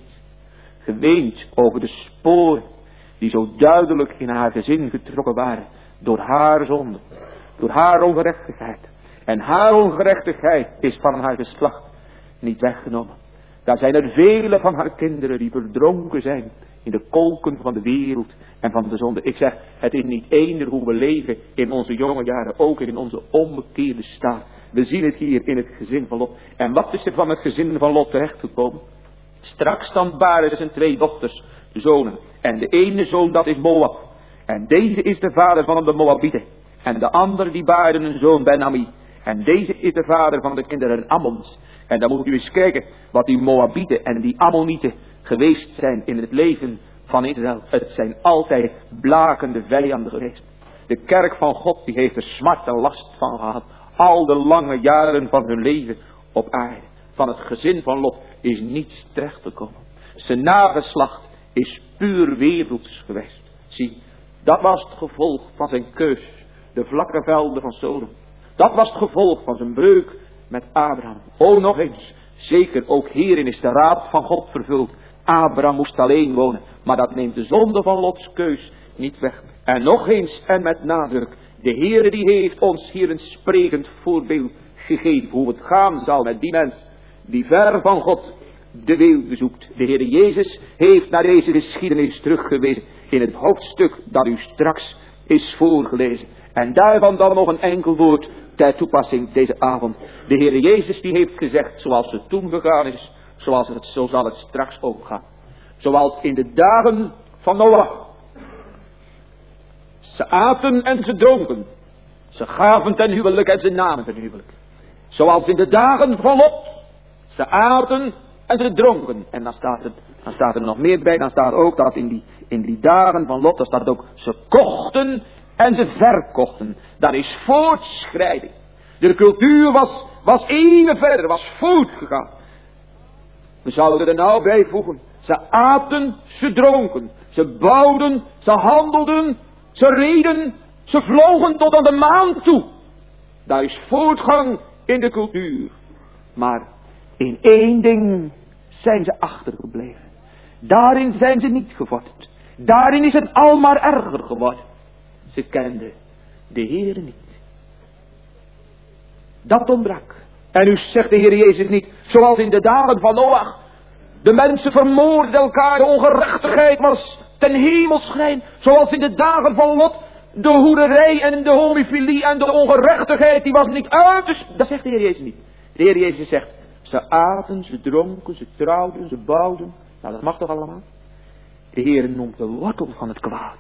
Geweend over de sporen die zo duidelijk in haar gezin getrokken waren door haar zonde, door haar ongerechtigheid. En haar ongerechtigheid is van haar geslacht niet weggenomen. Daar zijn er vele van haar kinderen die verdronken zijn in de kolken van de wereld en van de zonde. Ik zeg, het is niet eender hoe we leven in onze jonge jaren, ook in onze onbekeerde staat. We zien het hier in het gezin van Lot. En wat is er van het gezin van Lot terechtgekomen? Straks dan baren zijn 2 dochters, zonen. En de ene zoon dat is Moab. En deze is de vader van de Moabieten. En de andere die baarde een zoon Ben-Ami. En deze is de vader van de kinderen Ammons. En dan moet u eens kijken wat die Moabieten en die Ammonieten geweest zijn in het leven van Israël. Het zijn altijd blakende vijanden geweest. De kerk van God die heeft er smart en last van gehad. Al de lange jaren van hun leven op aarde. Van het gezin van Lot is niets terechtgekomen. Zijn nageslacht is puur werelds geweest. Zie, dat was het gevolg van zijn keus. De vlakke velden van Sodom. Dat was het gevolg van zijn breuk met Abraham. O, nog eens. Zeker ook hierin is de raad van God vervuld. Abraham moest alleen wonen. Maar dat neemt de zonde van Lots keus niet weg. En nog eens en met nadruk. De Heere die heeft ons hier een sprekend voorbeeld gegeven. Hoe het gaan zal met die mens die ver van God de weelde zoekt. De Heere Jezus heeft naar deze geschiedenis teruggewezen in het hoofdstuk dat u straks is voorgelezen. En daarvan dan nog een enkel woord ter toepassing deze avond. De Heere Jezus die heeft gezegd, zoals het toen gegaan is, zo zal het straks ook gaan. Zoals in de dagen van Noach. Ze aten en ze dronken. Ze gaven ten huwelijk en ze namen ten huwelijk. Zoals in de dagen van Lot. Ze aten en ze dronken. En dan staat er nog meer bij. Dan staat ook dat in die dagen van Lot, dan staat ook, ze kochten en ze verkochten. Dat is voortschrijding. De cultuur was even verder, was voortgegaan. We zouden er nou bijvoegen. Ze aten, ze dronken, ze bouwden, ze handelden, ze reden, ze vlogen tot aan de maan toe. Daar is voortgang in de cultuur. Maar in één ding zijn ze achtergebleven. Daarin zijn ze niet gevorderd. Daarin is het al maar erger geworden. Ze kenden de Heere niet. Dat ontbrak. En nu zegt de Heer Jezus niet, zoals in de dagen van Noach. De mensen vermoorden elkaar, de ongerechtigheid was ten hemel schijn. Zoals in de dagen van Lot, de hoererij en de homofilie en de ongerechtigheid, die was niet uit. Dus dat zegt de Heer Jezus niet. De Heer Jezus zegt, ze aten, ze dronken, ze trouwden, ze bouwden. Nou, dat mag toch allemaal? De Heer noemt de wortel van het kwaad.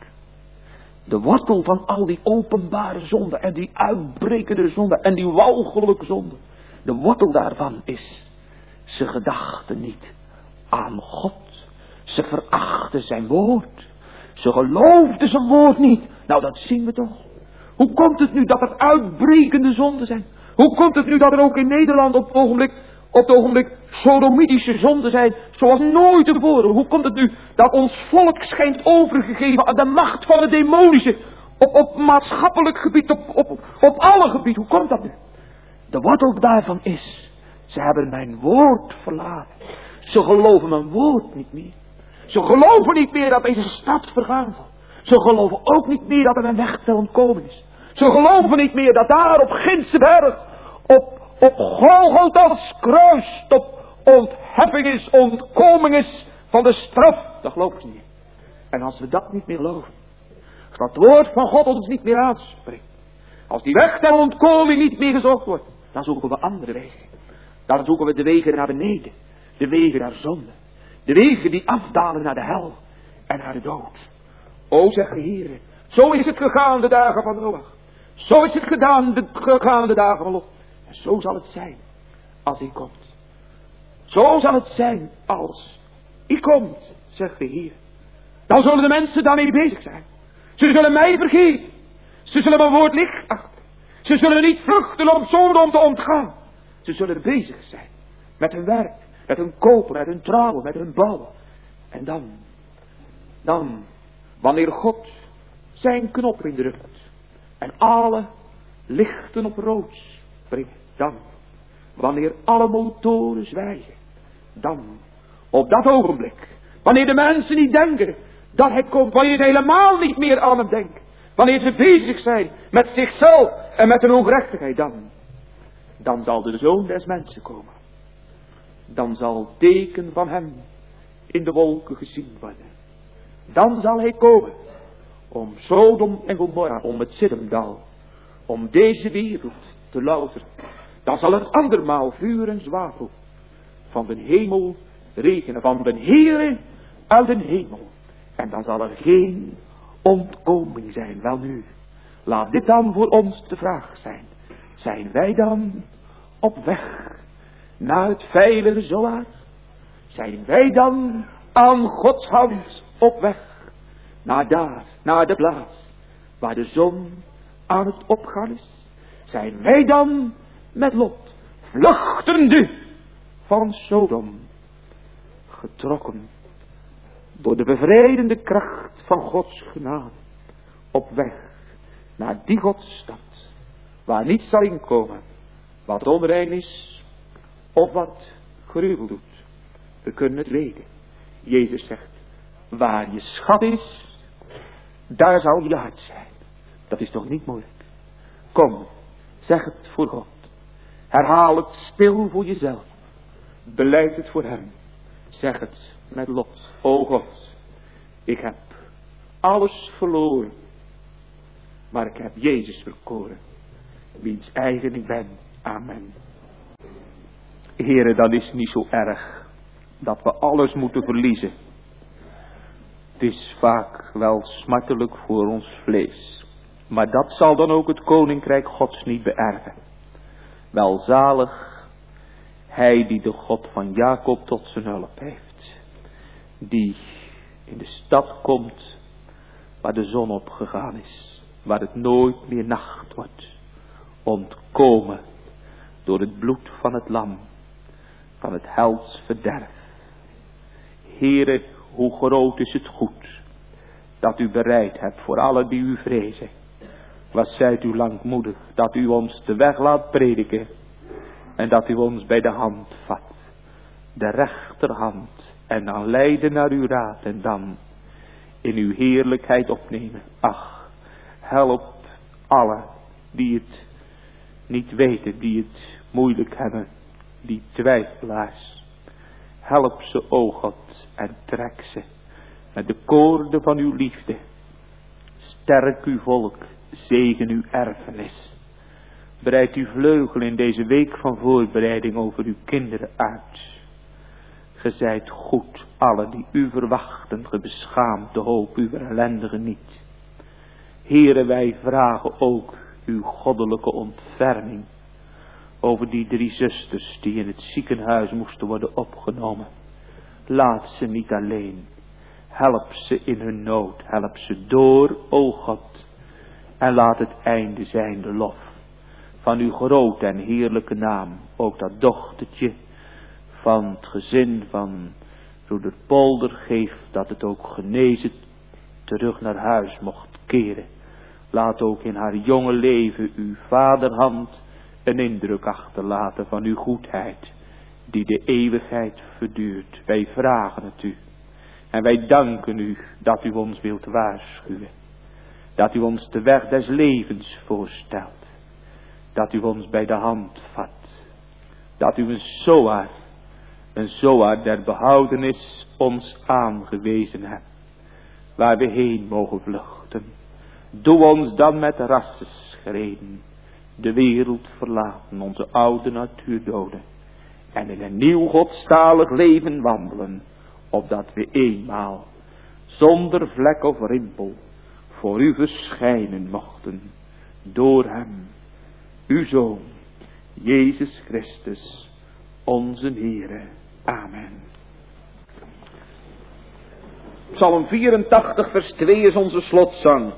De wortel van al die openbare zonden en die uitbrekende zonden en die walgelijke zonden. De wortel daarvan is, ze gedachten niet aan God. Ze verachten zijn woord. Ze geloofden zijn woord niet. Nou, dat zien we toch. Hoe komt het nu dat er uitbrekende zonden zijn? Hoe komt het nu dat er ook in Nederland op het ogenblik sodomitische zonden zijn, zoals nooit tevoren? Hoe komt het nu dat ons volk schijnt overgegeven aan de macht van het demonische, op maatschappelijk gebied, op alle gebieden? Hoe komt dat nu? De wortel daarvan is, ze hebben mijn woord verlaten. Ze geloven mijn woord niet meer. Ze geloven niet meer dat deze stad vergaan zal. Ze geloven ook niet meer dat er een weg te ontkomen is. Ze geloven niet meer dat daar op Ginse berg, op Golgotha's kruis, op ontheffing is, ontkoming is van de straf. Dat geloven ze niet. En als we dat niet meer geloven, als dat woord van God ons niet meer aanspreekt, als die weg ter ontkoming niet meer gezocht wordt, dan zoeken we andere wegen. Dan zoeken we de wegen naar beneden, de wegen naar zonde, de wegen die afdalen naar de hel en naar de dood. O, zegt de Heer, zo is het gegaan de dagen van Noach. Zo is het gegaan de dagen van Lot. En zo zal het zijn als hij komt. Zo zal het zijn als hij komt, zegt de Heer. Dan zullen de mensen daarmee bezig zijn. Ze zullen mij vergeten. Ze zullen mijn woord licht achten. Ze zullen niet vluchten om zonde om te ontgaan. Ze zullen bezig zijn met hun werk, met hun kopen, met hun trouwen, met hun bouwen. En dan, wanneer God zijn knop indrukt en alle lichten op rood springen, dan, wanneer alle motoren zwijgen, dan, op dat ogenblik, wanneer de mensen niet denken dat hij komt, wanneer ze helemaal niet meer aan hem denken, wanneer ze bezig zijn met zichzelf en met hun ongerechtigheid, dan zal de Zoon des Mensen komen. Dan zal het teken van hem in de wolken gezien worden. Dan zal hij komen om Sodom en Gomorra, om het Siddimdal, om deze wereld te louteren. Dan zal het andermaal vuur en zwavel van de hemel regenen, van de Heere uit de hemel. En dan zal er geen ontkoming zijn. Wel nu, laat dit dan voor ons de vraag zijn. Zijn wij dan op weg naar het veilige Zoar? Zijn wij dan aan Gods hand op weg naar daar, naar de plaats waar de zon aan het opgaan is? Zijn wij dan met Lot, vluchtende van Sodom, getrokken door de bevrijdende kracht van Gods genade, op weg naar die Godsstad, waar niets zal inkomen wat onrein is of wat gruwel doet? We kunnen het weten. Jezus zegt, waar je schat is, daar zal je hart zijn. Dat is toch niet moeilijk? Kom, zeg het voor God. Herhaal het stil voor jezelf. Beleid het voor hem. Zeg het met Lot. O God, ik heb alles verloren, maar ik heb Jezus verkoren, wiens eigen ik ben. Amen. Heren, dat is niet zo erg dat we alles moeten verliezen. Het is vaak wel smartelijk voor ons vlees, maar dat zal dan ook het koninkrijk Gods niet beërven. Welzalig hij die de God van Jacob tot zijn hulp heeft, die in de stad komt waar de zon opgegaan is. waar het nooit meer nacht wordt. Ontkomen door het bloed van het lam, van het hels verderf. Heere, hoe groot is het goed dat u bereid hebt voor allen die u vrezen. Wat zijt u langmoedig dat u ons de weg laat prediken en dat u ons bij de hand vat, de rechterhand, en dan leiden naar uw raad en dan in uw heerlijkheid opnemen. Ach, help allen die het niet weten, die het moeilijk hebben, die twijfelaars. Help ze, o God, en trek ze met de koorden van uw liefde. Sterk uw volk, zegen uw erfenis. Breid uw vleugel in deze week van voorbereiding over uw kinderen uit. Ge zijt goed, allen die u verwachten, ge beschaamt de hoop uw ellendigen niet. Heere, wij vragen ook uw goddelijke ontferming over die 3 zusters die in het ziekenhuis moesten worden opgenomen. Laat ze niet alleen. Help ze in hun nood. Help ze door, o God. En laat het einde zijn de lof van uw grote en heerlijke naam. Ook dat dochtertje van het gezin van broeder Polder geeft dat het ook genezen terug naar huis mocht keren. Laat ook in haar jonge leven uw vaderhand een indruk achterlaten van uw goedheid, die de eeuwigheid verduurt. Wij vragen het u. En wij danken u dat u ons wilt waarschuwen. Dat u ons de weg des levens voorstelt. Dat u ons bij de hand vat. Dat u een zoar der behoudenis ons aangewezen hebt. Waar we heen mogen vluchten. Doe ons dan met rassenschreden de wereld verlaten, onze oude natuur doden. En in een nieuw godstalig leven wandelen. Opdat we eenmaal zonder vlek of rimpel voor u verschijnen mochten. Door hem, uw Zoon, Jezus Christus, onze Heere. Amen. Psalm 84 vers 2 is onze slotzang.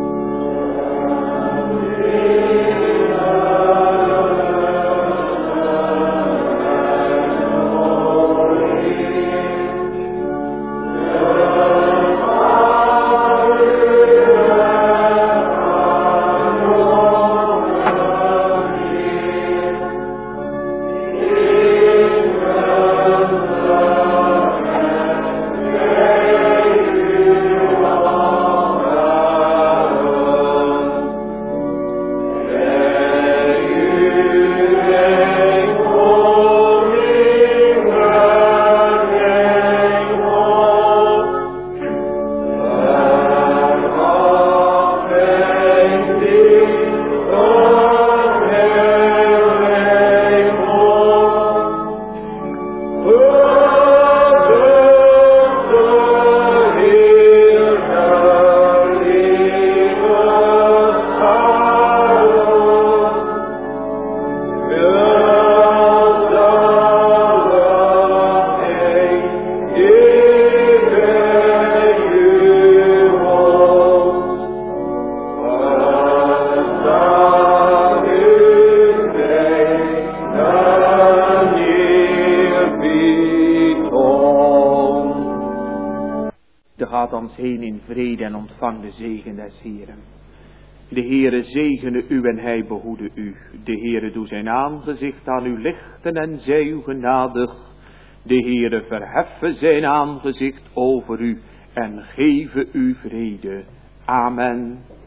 Heen in vrede en ontvang de zegen des Heeren. De Heere zegene u en hij behoede u. De Heere doe zijn aangezicht aan u lichten en zij u genadig. De Heere verheffen zijn aangezicht over u en geven u vrede. Amen.